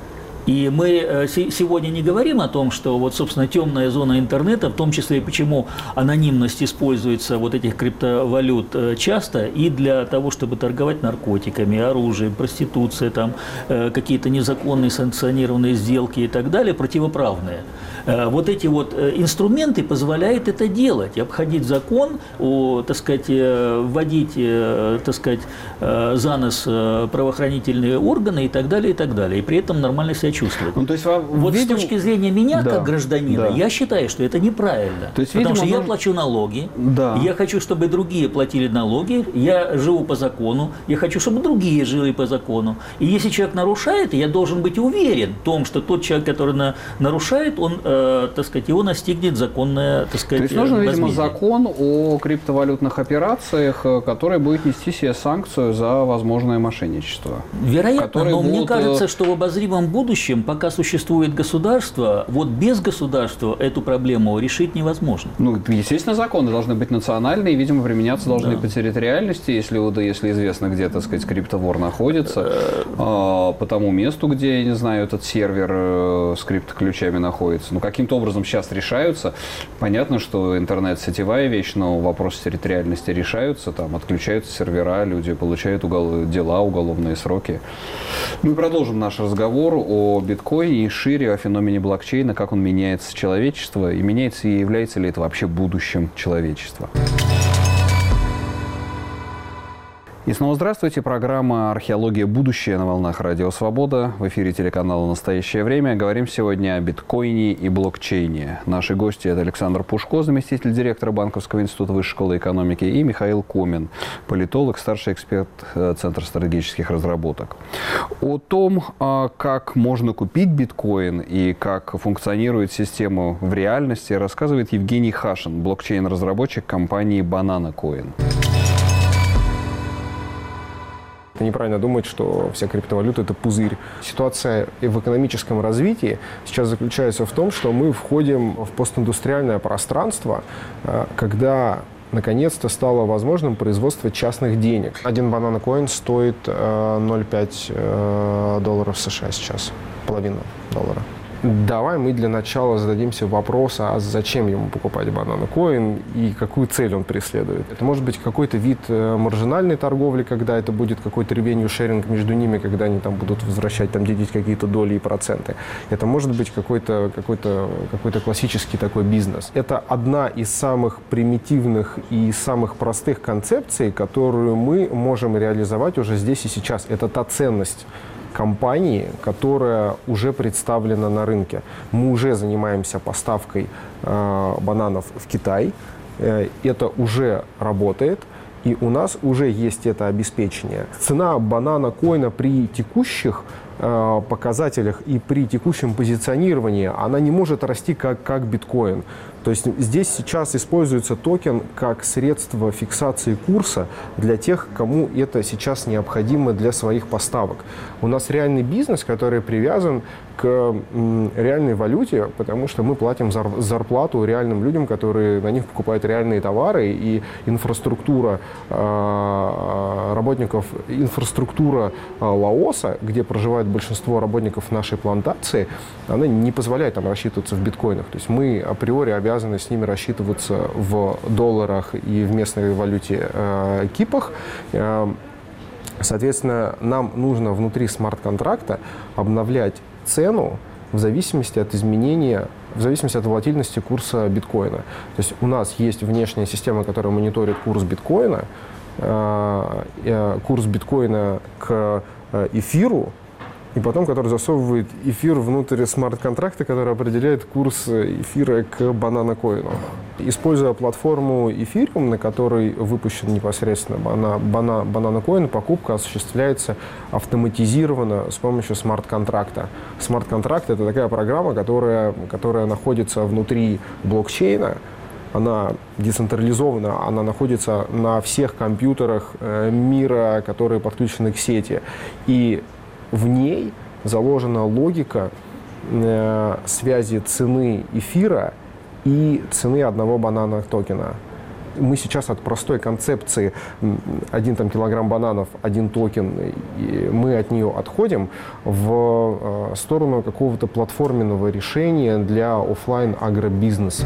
И мы сегодня не говорим о том, что вот, собственно, темная зона интернета, в том числе и почему анонимность используется вот этих криптовалют часто и для того, чтобы торговать наркотиками, оружием, проституцией, там, какие-то незаконные санкционированные сделки и так далее, противоправные. Вот эти вот инструменты позволяют это делать, обходить закон, о, так сказать, вводить, так сказать, за нос правоохранительные органы и так далее, и так далее. И при этом нормально себя чувствовать. Ну, то есть, вот видим... с точки зрения меня, да, как гражданина, да. я считаю, что это неправильно. То есть, потому видимо, что я нужно... плачу налоги, да. я хочу, чтобы другие платили налоги, я живу по закону, я хочу, чтобы другие жили по закону. И если человек нарушает, я должен быть уверен в том, что тот человек, который на... нарушает, он, э, так сказать, его настигнет законная, так сказать, То есть нужно, возмездие. видимо, закон о криптовалютных операциях, который будет нести себе санкцию за возможное мошенничество. Вероятно, но будут... мне кажется, что в обозримом будущем, пока существует государство, вот без государства эту проблему решить невозможно. Ну, естественно, законы должны быть национальные, и, видимо, применяться должны да. по территориальности, если, да, если известно, где, так сказать, криптовор находится, э, по тому месту, где, я не знаю, этот сервер э, с криптоключами находится. Ну, каким-то образом сейчас решаются. Понятно, что интернет сетевая вещь, но вопросы территориальности решаются, там отключаются сервера, люди получают угол... дела, уголовные сроки. Мы продолжим наш разговор о биткоине и шире, о феномене блокчейна, как он меняется человечество, и меняется и является ли это вообще будущим человечества. И снова здравствуйте. Программа «Археология. Будущее» на волнах Радио Свобода. В эфире телеканала «Настоящее время». Говорим сегодня о биткоине и блокчейне. Наши гости – это Александр Пушко, заместитель директора Банковского института Высшей школы экономики, и Михаил Комин, политолог, старший эксперт Центра стратегических разработок. О том, как можно купить биткоин и как функционирует система в реальности, рассказывает Евгений Хашин, блокчейн-разработчик компании Banana Coin. Неправильно думать, что вся криптовалюта – это пузырь. Ситуация в экономическом развитии сейчас заключается в том, что мы входим в постиндустриальное пространство, когда наконец-то стало возможным производство частных денег. Один Banana Coin стоит ноль целых пять долларов США сейчас, половина доллара. Давай мы для начала зададимся вопросом, а зачем ему покупать Banana Coin и какую цель он преследует. Это может быть какой-то вид маржинальной торговли, когда это будет какой-то revenue sharing между ними, когда они там будут возвращать, там, делить какие-то доли и проценты. Это может быть какой-то, какой-то, какой-то классический такой бизнес. Это одна из самых примитивных и самых простых концепций, которую мы можем реализовать уже здесь и сейчас. Это та ценность компании, которая уже представлена на рынке. Мы уже занимаемся поставкой э, бананов в Китай. Э, это уже работает. И у нас уже есть это обеспечение. Цена банана коина при текущих э, показателях и при текущем позиционировании, она не может расти как, как биткоин. То есть здесь сейчас используется токен как средство фиксации курса для тех, кому это сейчас необходимо для своих поставок. У нас реальный бизнес, который привязан к реальной валюте, потому что мы платим зарплату реальным людям, которые на них покупают реальные товары, и инфраструктура работников, инфраструктура Лаоса, где проживает большинство работников нашей плантации, она не позволяет там рассчитываться в биткоинах. То есть мы априори обязаны с ними рассчитываться в долларах и в местной валюте э, кипах. Э, соответственно, нам нужно внутри смарт-контракта обновлять цену в зависимости от изменения, в зависимости от волатильности курса биткоина. То есть у нас есть внешняя система, которая мониторит курс биткоина, э, э, курс биткоина к э, эфиру, и потом, который засовывает эфир внутрь смарт-контракта, который определяет курс эфира к банана-коину. Используя платформу Ethereum, на которой выпущен непосредственно банана-коин, покупка осуществляется автоматизированно с помощью смарт-контракта. Смарт-контракт — это такая программа, которая, которая находится внутри блокчейна. Она децентрализована, она находится на всех компьютерах мира, которые подключены к сети. И в ней заложена логика э, связи цены эфира и цены одного банана токена. Мы сейчас от простой концепции один там, килограмм бананов, один токен, и мы от нее отходим в э, сторону какого-то платформенного решения для офлайн агробизнеса.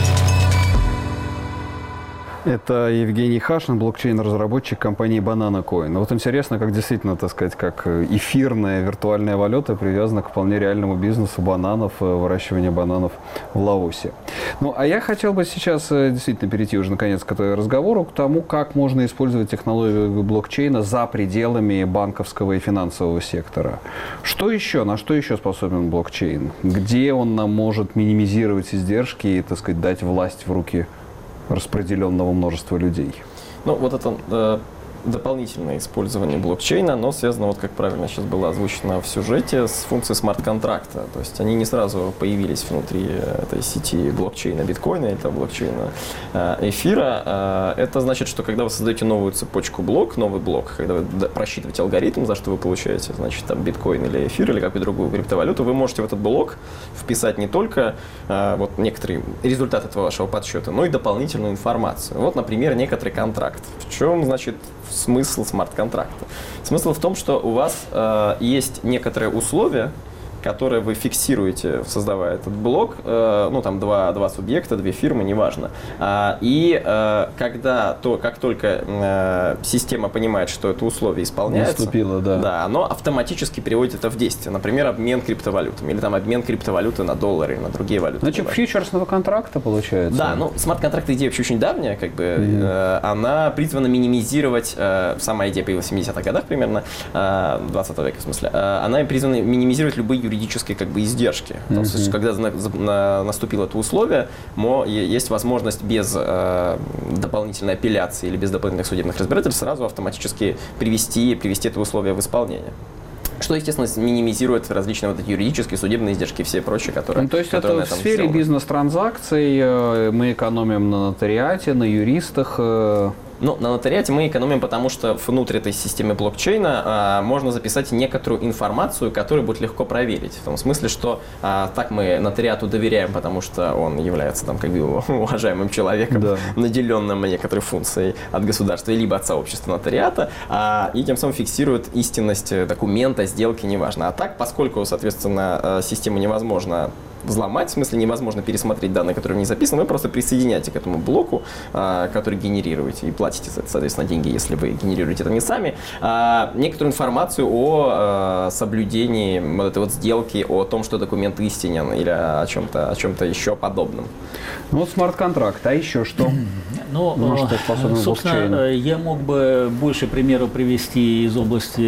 Это Евгений Хашин, блокчейн-разработчик компании BananaCoin. Вот интересно, как действительно, так сказать, как эфирная виртуальная валюта привязана к вполне реальному бизнесу бананов, выращивания бананов в Лаосе. Ну, а я хотел бы сейчас действительно перейти уже наконец к этому разговору, к тому, как можно использовать технологию блокчейна за пределами банковского и финансового сектора. Что еще, на что еще способен блокчейн? Где он нам может минимизировать издержки и, так сказать, дать власть в руки распределенного множества людей? Ну, вот это э, дополнительное использование блокчейна, оно связано, вот как правильно сейчас было озвучено в сюжете, с функцией смарт-контракта. То есть они не сразу появились внутри этой сети блокчейна биткоина или блокчейна э, эфира. Э, это значит, что когда вы создаете новую цепочку блок, новый блок, когда вы просчитываете алгоритм, за что вы получаете, значит, там биткоин или эфир или какую-то другую криптовалюту, вы можете в этот блок вписать не только э, вот некоторые результаты этого вашего подсчета, но и дополнительную информацию. Вот, например, некоторый контракт. В чем, значит, смысл смарт-контракта? Смысл в том, что у вас э, есть некоторые условия, которые вы фиксируете, создавая этот блок, э, ну там два, два субъекта, две фирмы, неважно. А, и э, когда, то, как только э, система понимает, что это условие исполняется, наступило, да. Да, оно автоматически переводит это в действие. Например, обмен криптовалютами или там обмен криптовалюты на доллары, на другие валюты. Значит, фьючерсного контракта получается? Да, ну смарт-контракт идея вообще очень давняя, как бы, mm-hmm. э, она призвана минимизировать, э, сама идея появилась в семидесятых годах примерно, э, двадцатого века в смысле, э, она призвана минимизировать любые юридические юридические как бы издержки. Mm-hmm. То есть, когда на, на, наступило это условие, мо, есть возможность без э, дополнительной апелляции или без дополнительных судебных разбирательств сразу автоматически привести, привести это условие в исполнение. Что, естественно, минимизирует различные вот эти юридические, судебные издержки и все прочие, которые... Ну, то есть которые это в сфере сделаны. Бизнес-транзакций, мы экономим на нотариате, на юристах... Ну, на нотариате мы экономим, потому что внутрь этой системы блокчейна а, можно записать некоторую информацию, которую будет легко проверить. В том смысле, что а, так мы нотариату доверяем, потому что он является там, как бы, уважаемым человеком, да. наделенным некоторой функцией от государства, либо от сообщества нотариата, а, и тем самым фиксирует истинность документа, сделки, неважно. А так, поскольку, соответственно, систему невозможно взломать, в смысле невозможно пересмотреть данные, которые в ней записаны, вы просто присоединяете к этому блоку, а, который генерируете, и платите, соответственно, деньги, если вы генерируете это не сами, а, некоторую информацию о а, соблюдении вот этой вот сделки, о том, что документ истинен или о чем-то, о чем-то еще подобном. Ну вот смарт-контракт, а еще что? Ну, ну что собственно, я мог бы больше примеров привести из области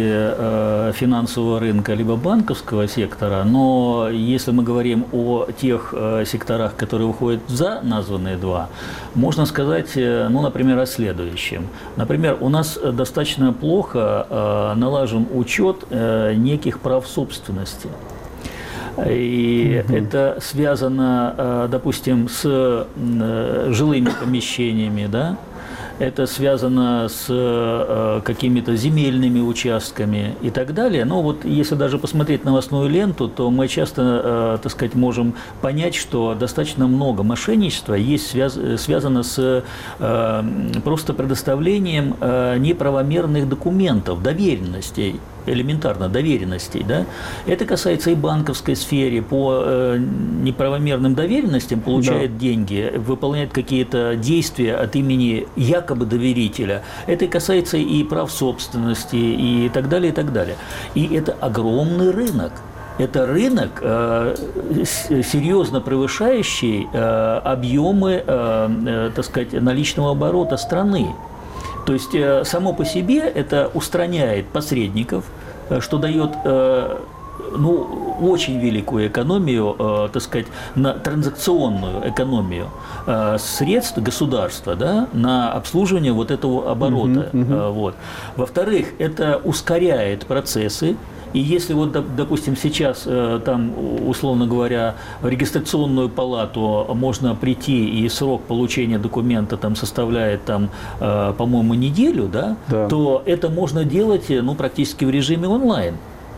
э, финансового рынка либо банковского сектора, но если мы говорим о тех э, секторах, которые выходят за названные два, можно сказать, э, ну, например, о следующем. Например, у нас достаточно плохо э, налажен учет э, неких прав собственности. И угу. это связано, допустим, с жилыми помещениями, да? Это связано с э, какими-то земельными участками и так далее. Но вот если даже посмотреть новостную ленту, то мы часто, э, так сказать, можем понять, что достаточно много мошенничества есть связ связано с э, просто предоставлением э, неправомерных документов, доверенностей. Элементарно доверенностей, да, это касается и банковской сферы. По э, неправомерным доверенностям получает да. деньги, выполняет какие-то действия от имени якобы доверителя. Это касается и прав собственности и так далее, и так далее. И это огромный рынок. Это рынок, э, серьезно превышающий э, объемы, э, э, так сказать, наличного оборота страны. То есть э, само по себе это устраняет посредников, э, что дает э, ну, очень великую экономию, э, так сказать, на транзакционную экономию э, средств государства, да, на обслуживание вот этого оборота. Uh-huh, uh-huh. Э, вот. Во-вторых, это ускоряет процессы. И если вот, допустим, сейчас там, условно говоря, в регистрационную палату можно прийти, и срок получения документа там составляет, там, по-моему, неделю, да, да. то это можно делать, ну, практически в режиме онлайн.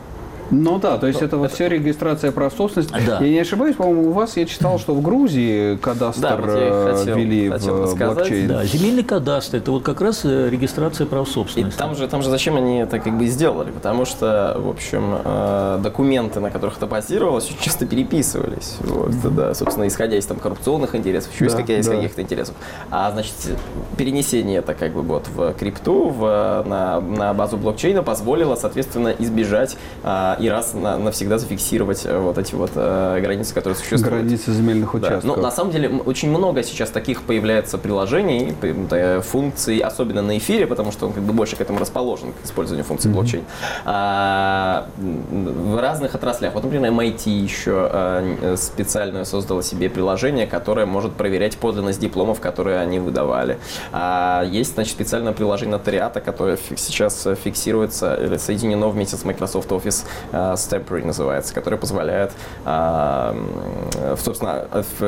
Ну да, то есть это вот все регистрация прав собственности. Да. Я не ошибаюсь, по-моему, у вас я читал, что в Грузии кадастр да, вот хотел, ввели хотел в блокчейн. Да, земельный кадастр, это вот как раз регистрация прав собственности. И там же, там же зачем они это как бы сделали? Потому что, в общем, документы, на которых это базировалось, очень часто переписывались. Вот, да, собственно, исходя из там коррупционных интересов, еще да, из да. каких-то интересов. А значит, перенесение это как бы вот в крипту, в, на, на базу блокчейна позволило, соответственно, избежать и раз на, навсегда зафиксировать вот эти вот э, границы, которые существуют. Границы земельных участков. Да. Ну, на самом деле, очень много сейчас таких появляется приложений, функций, особенно на эфире, потому что он как бы больше к этому расположен, к использованию функций mm-hmm. блокчейн. А, в разных отраслях. Вот, например, эм ай ти еще а, специально создало себе приложение, которое может проверять подлинность дипломов, которые они выдавали. А, есть, значит, специальное приложение нотариата, которое сейчас фиксируется или соединено вместе с Microsoft Office Stampery называется, который позволяет, собственно,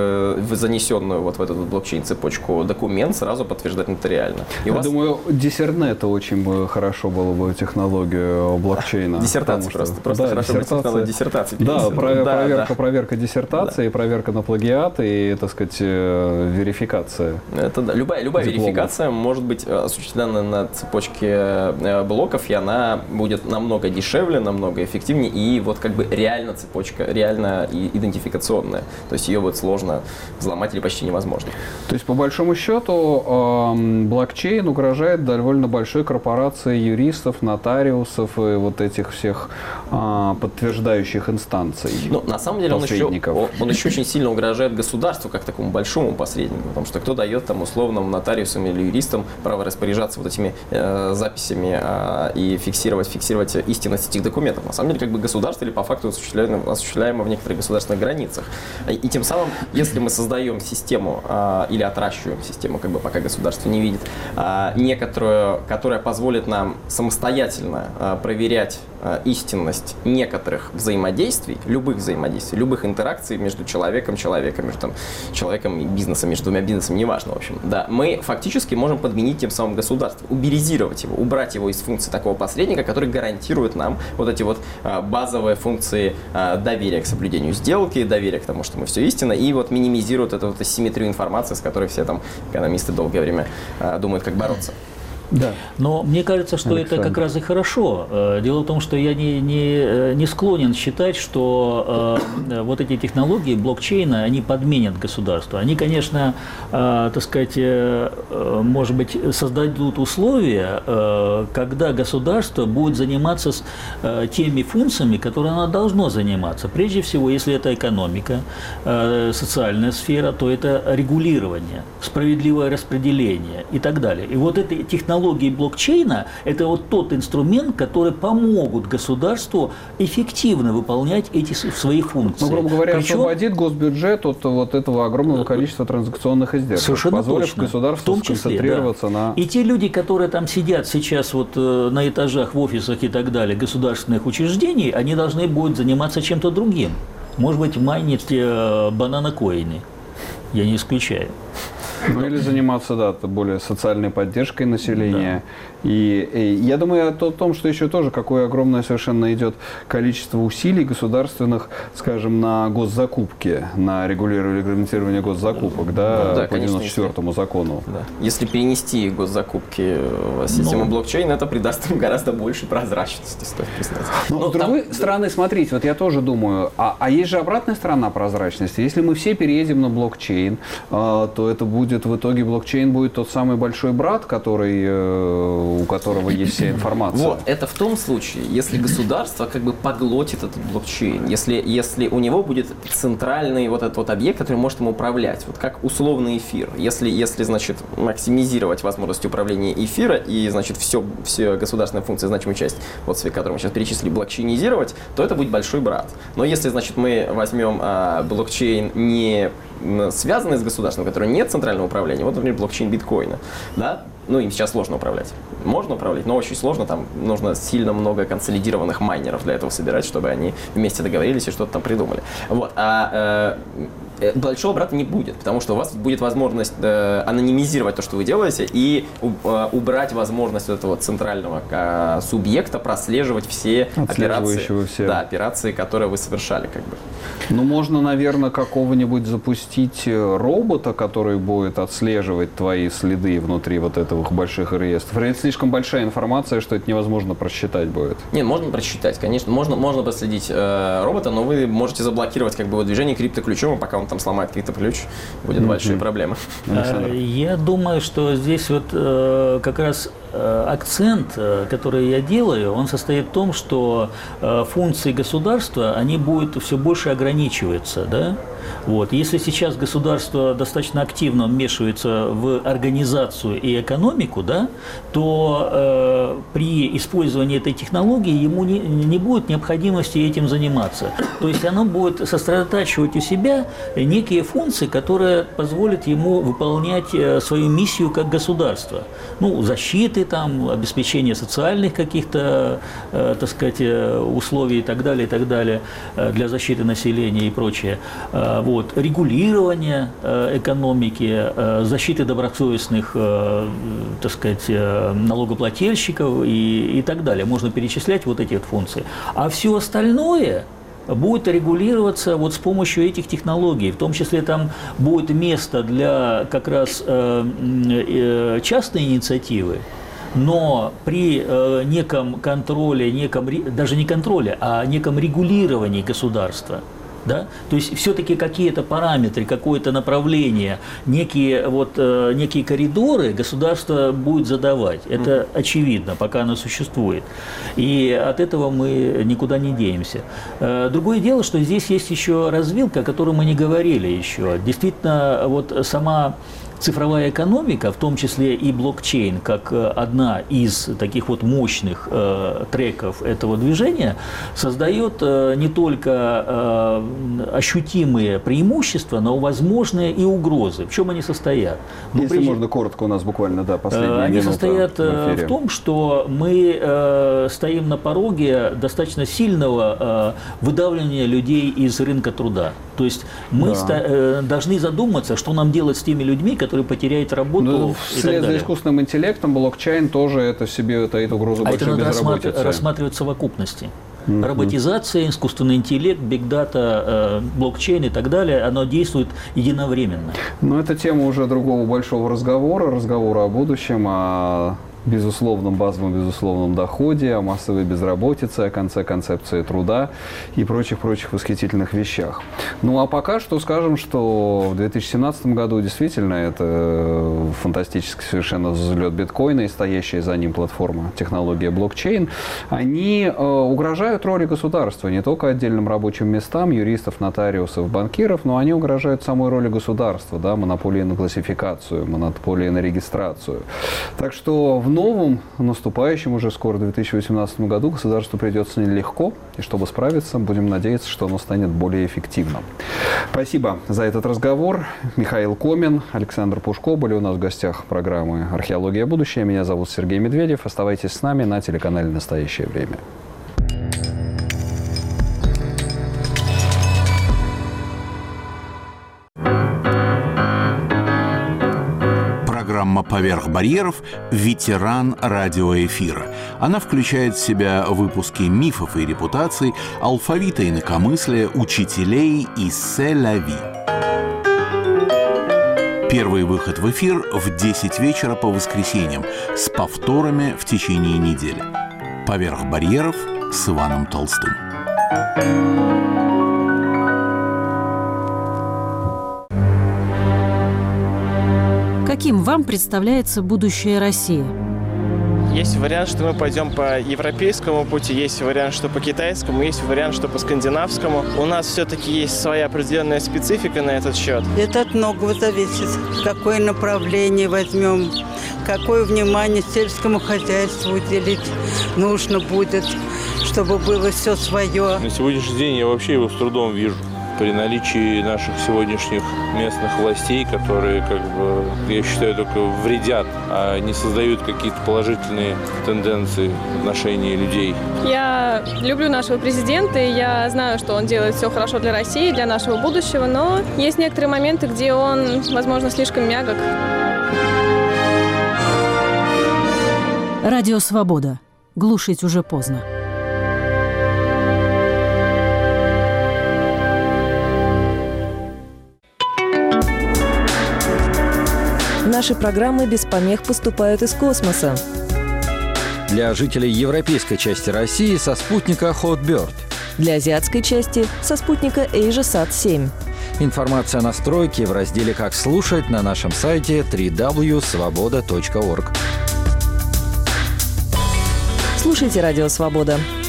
в занесенную вот в эту блокчейн цепочку документ сразу подтверждать нотариально. И Я вас... думаю, диссернет очень бы хорошо было бы технологию блокчейна. Диссертация что... просто. Просто да, хорошо бы технологию диссертации. Да, провер... да, проверка, да. проверка диссертации, да. проверка на плагиат и, так сказать, верификация. Это да. Любая, любая верификация может быть осуществлена на цепочке блоков, и она будет намного дешевле, намного эффективнее, и вот как бы реально цепочка, реально идентификационная. То есть ее вот сложно взломать или почти невозможно. То есть по большому счету э, блокчейн угрожает довольно большой корпорации юристов, нотариусов и вот этих всех э, подтверждающих инстанций. Ну, на самом деле он еще, он, он еще очень сильно угрожает государству как такому большому посреднику, потому что кто дает там условным нотариусам или юристам право распоряжаться вот этими э, записями э, и фиксировать, фиксировать истинность этих документов. На самом деле как бы государство или по факту осуществляемо, осуществляемо в некоторых государственных границах. И, и тем самым, если мы создаем систему а, или отращиваем систему, как бы пока государство не видит, а, некоторую, которая позволит нам самостоятельно а, проверять а, истинность некоторых взаимодействий, любых взаимодействий, любых интеракций между человеком, человеком, между там, человеком и бизнесом, между двумя бизнесами, неважно, в общем. Да, мы фактически можем подменить тем самым государство, уберизировать его, убрать его из функции такого посредника, который гарантирует нам вот эти вот базовые функции доверия к соблюдению сделки, доверия к тому, что мы все истинно, и вот минимизируют эту вот асимметрию информации, с которой все там экономисты долгое время думают, как бороться. Да. Но мне кажется, что Александр. это как раз и хорошо. Дело в том, что я не, не, не склонен считать, что э, вот эти технологии блокчейна, они подменят государство. Они, конечно, э, так сказать, э, может быть, создадут условия, э, когда государство будет заниматься с, э, теми функциями, которые оно должно заниматься. Прежде всего, если это экономика, э, социальная сфера, то это регулирование, справедливое распределение и так далее. И вот эти технологии Технологии блокчейна – это вот тот инструмент, который помогут государству эффективно выполнять эти свои функции. Ну, грубо говоря, Причем, освободит госбюджет от вот этого огромного количества транзакционных издержек, совершенно позволив точно. государству В том числе, сконцентрироваться да. на… И те люди, которые там сидят сейчас вот на этажах, в офисах и так далее государственных учреждений, они должны будут заниматься чем-то другим. Может быть, майнить э, бананокоины. Я не исключаю. Ну или заниматься, да, более социальной поддержкой населения. Да. И, и я думаю о том, что еще тоже какое огромное совершенно идет количество усилий государственных, скажем, на госзакупки, на регулирование, регламентирование госзакупок, да, ну, да, по девяносто четвёртому закону. Да. Если перенести госзакупки в систему ну, блокчейн, это придаст им гораздо больше прозрачности, стоит признать. Но, Но с другой там... стороны, смотрите, вот я тоже думаю, а, а есть же обратная сторона прозрачности. Если мы все переедем на блокчейн, э, то это будет в итоге блокчейн будет тот самый большой брат, который э, у которого есть вся информация. Вот, это в том случае, если государство как бы поглотит этот блокчейн, если, если у него будет центральный вот этот вот объект, который может им управлять, вот как условный эфир. Если, если значит, максимизировать возможности управления эфира и, значит, все, все государственные функции, значимую часть, вот, которую мы сейчас перечислили, блокчейнизировать, то это будет большой брат. Но если, значит, мы возьмем а, блокчейн не связанный с государством, у которого нет центрального управления, вот, например, блокчейн биткоина, да, ну, им сейчас сложно управлять. Можно управлять, но очень сложно, там нужно сильно много консолидированных майнеров для этого собирать, чтобы они вместе договорились и что-то там придумали. Вот. А э, большого брата не будет, потому что у вас будет возможность э, анонимизировать то, что вы делаете, и э, убрать возможность этого центрального э, субъекта прослеживать все операции, все. Да, операции, которые вы совершали. Как бы. Ну, можно, наверное, какого-нибудь запустить робота, который будет отслеживать твои следы внутри вот этого больших реестров. Это слишком большая информация, что это невозможно просчитать будет. Нет, можно просчитать, конечно. Можно, можно проследить э, робота, но вы можете заблокировать как бы его движение криптоключом, и пока он там сломает криптоключ, будет mm-hmm. большие проблемы. Я думаю, что здесь вот э, как раз э, акцент, э, который я делаю, он состоит в том, что э, функции государства, они будут все больше ограничиваться, да? Вот. Если сейчас государство достаточно активно вмешивается в организацию и экономику, да, то э, при использовании этой технологии ему не, не будет необходимости этим заниматься. То есть оно будет сосредотачивать у себя некие функции, которые позволят ему выполнять э, свою миссию как государство. Ну, защиты, там, обеспечения социальных каких-то, э, так сказать, условий и так далее, и так далее, э, для защиты населения и прочее. Вот, регулирование э, экономики, э, защиты добросовестных, э, так сказать, э, налогоплательщиков и, и так далее. Можно перечислять вот эти вот функции. А все остальное будет регулироваться вот с помощью этих технологий. В том числе там будет место для как раз э, э, частной инициативы. Но при э, неком контроле, неком, даже не контроле, а неком регулировании государства, да? То есть все-таки какие-то параметры, какое-то направление, некие, вот, э, некие коридоры государство будет задавать. Это mm-hmm. очевидно, пока оно существует. И от этого мы никуда не денемся. Э, другое дело, что здесь есть еще развилка, о которой мы не говорили еще. Действительно, вот сама цифровая экономика, в том числе и блокчейн, как одна из таких вот мощных э, треков этого движения, создает э, не только э, ощутимые преимущества, но возможные и угрозы. В чем они состоят? Ну, Если прежде... можно коротко, у нас буквально, да, последние Они минуты состоят в, в том, что мы э, стоим на пороге достаточно сильного э, выдавливания людей из рынка труда. То есть мы да. ста- э, должны задуматься, что нам делать с теми людьми, которые потеряют работу. Ну, вслед за искусственным интеллектом блокчейн тоже это в себе таит угрозу а большой это надо безработицы. Рассматривать, рассматривать в совокупности. Mm-hmm. Роботизация, искусственный интеллект, бигдата, э, блокчейн и так далее, оно действует единовременно. Но это тема уже другого большого разговора, разговора о будущем, о безусловном базовом, безусловном доходе, о массовой безработице, о конце концепции труда и прочих-прочих восхитительных вещах. Ну а пока что скажем, что в две тысячи семнадцатом году действительно это фантастический совершенно взлет биткоина и стоящая за ним платформа технология блокчейн, они э, угрожают роли государства, не только отдельным рабочим местам, юристов, нотариусов, банкиров, но они угрожают самой роли государства, да, монополии на классификацию, монополии на регистрацию. Так что в новом, наступающем уже скоро две тысячи восемнадцатом году государству придется нелегко, и чтобы справиться, будем надеяться, что оно станет более эффективным. Спасибо за этот разговор. Михаил Комин, Александр Пушко были у нас в гостях программы «Археология. Будущее». Меня зовут Сергей Медведев. Оставайтесь с нами на телеканале «Настоящее время». Программа «Поверх барьеров» – ветеран радиоэфира. Она включает в себя выпуски мифов и репутаций, алфавита инакомыслия, учителей и «Се-ля-ви». Первый выход в эфир в десять вечера по воскресеньям с повторами в течение недели. «Поверх барьеров» с Иваном Толстым. Каким вам представляется будущее России? Есть вариант, что мы пойдем по европейскому пути, есть вариант, что по китайскому, есть вариант, что по скандинавскому. У нас все-таки есть своя определенная специфика на этот счет. Это от многого зависит. Какое направление возьмем, какое внимание сельскому хозяйству уделить нужно будет, чтобы было все свое. На сегодняшний день я вообще его с трудом вижу. При наличии наших сегодняшних местных властей, которые, как бы, я считаю, только вредят, а не создают какие-то положительные тенденции в отношении людей. Я люблю нашего президента, и я знаю, что он делает все хорошо для России, для нашего будущего, но есть некоторые моменты, где он, возможно, слишком мягок. Радио «Свобода». Глушить уже поздно. Наши программы без помех поступают из космоса. Для жителей европейской части России со спутника Hotbird. Для азиатской части со спутника AsiaSat семь. Информация о настройке в разделе «Как слушать» на нашем сайте дабл ю дабл ю дабл ю точка свобода точка орг. Слушайте «Радио Свобода».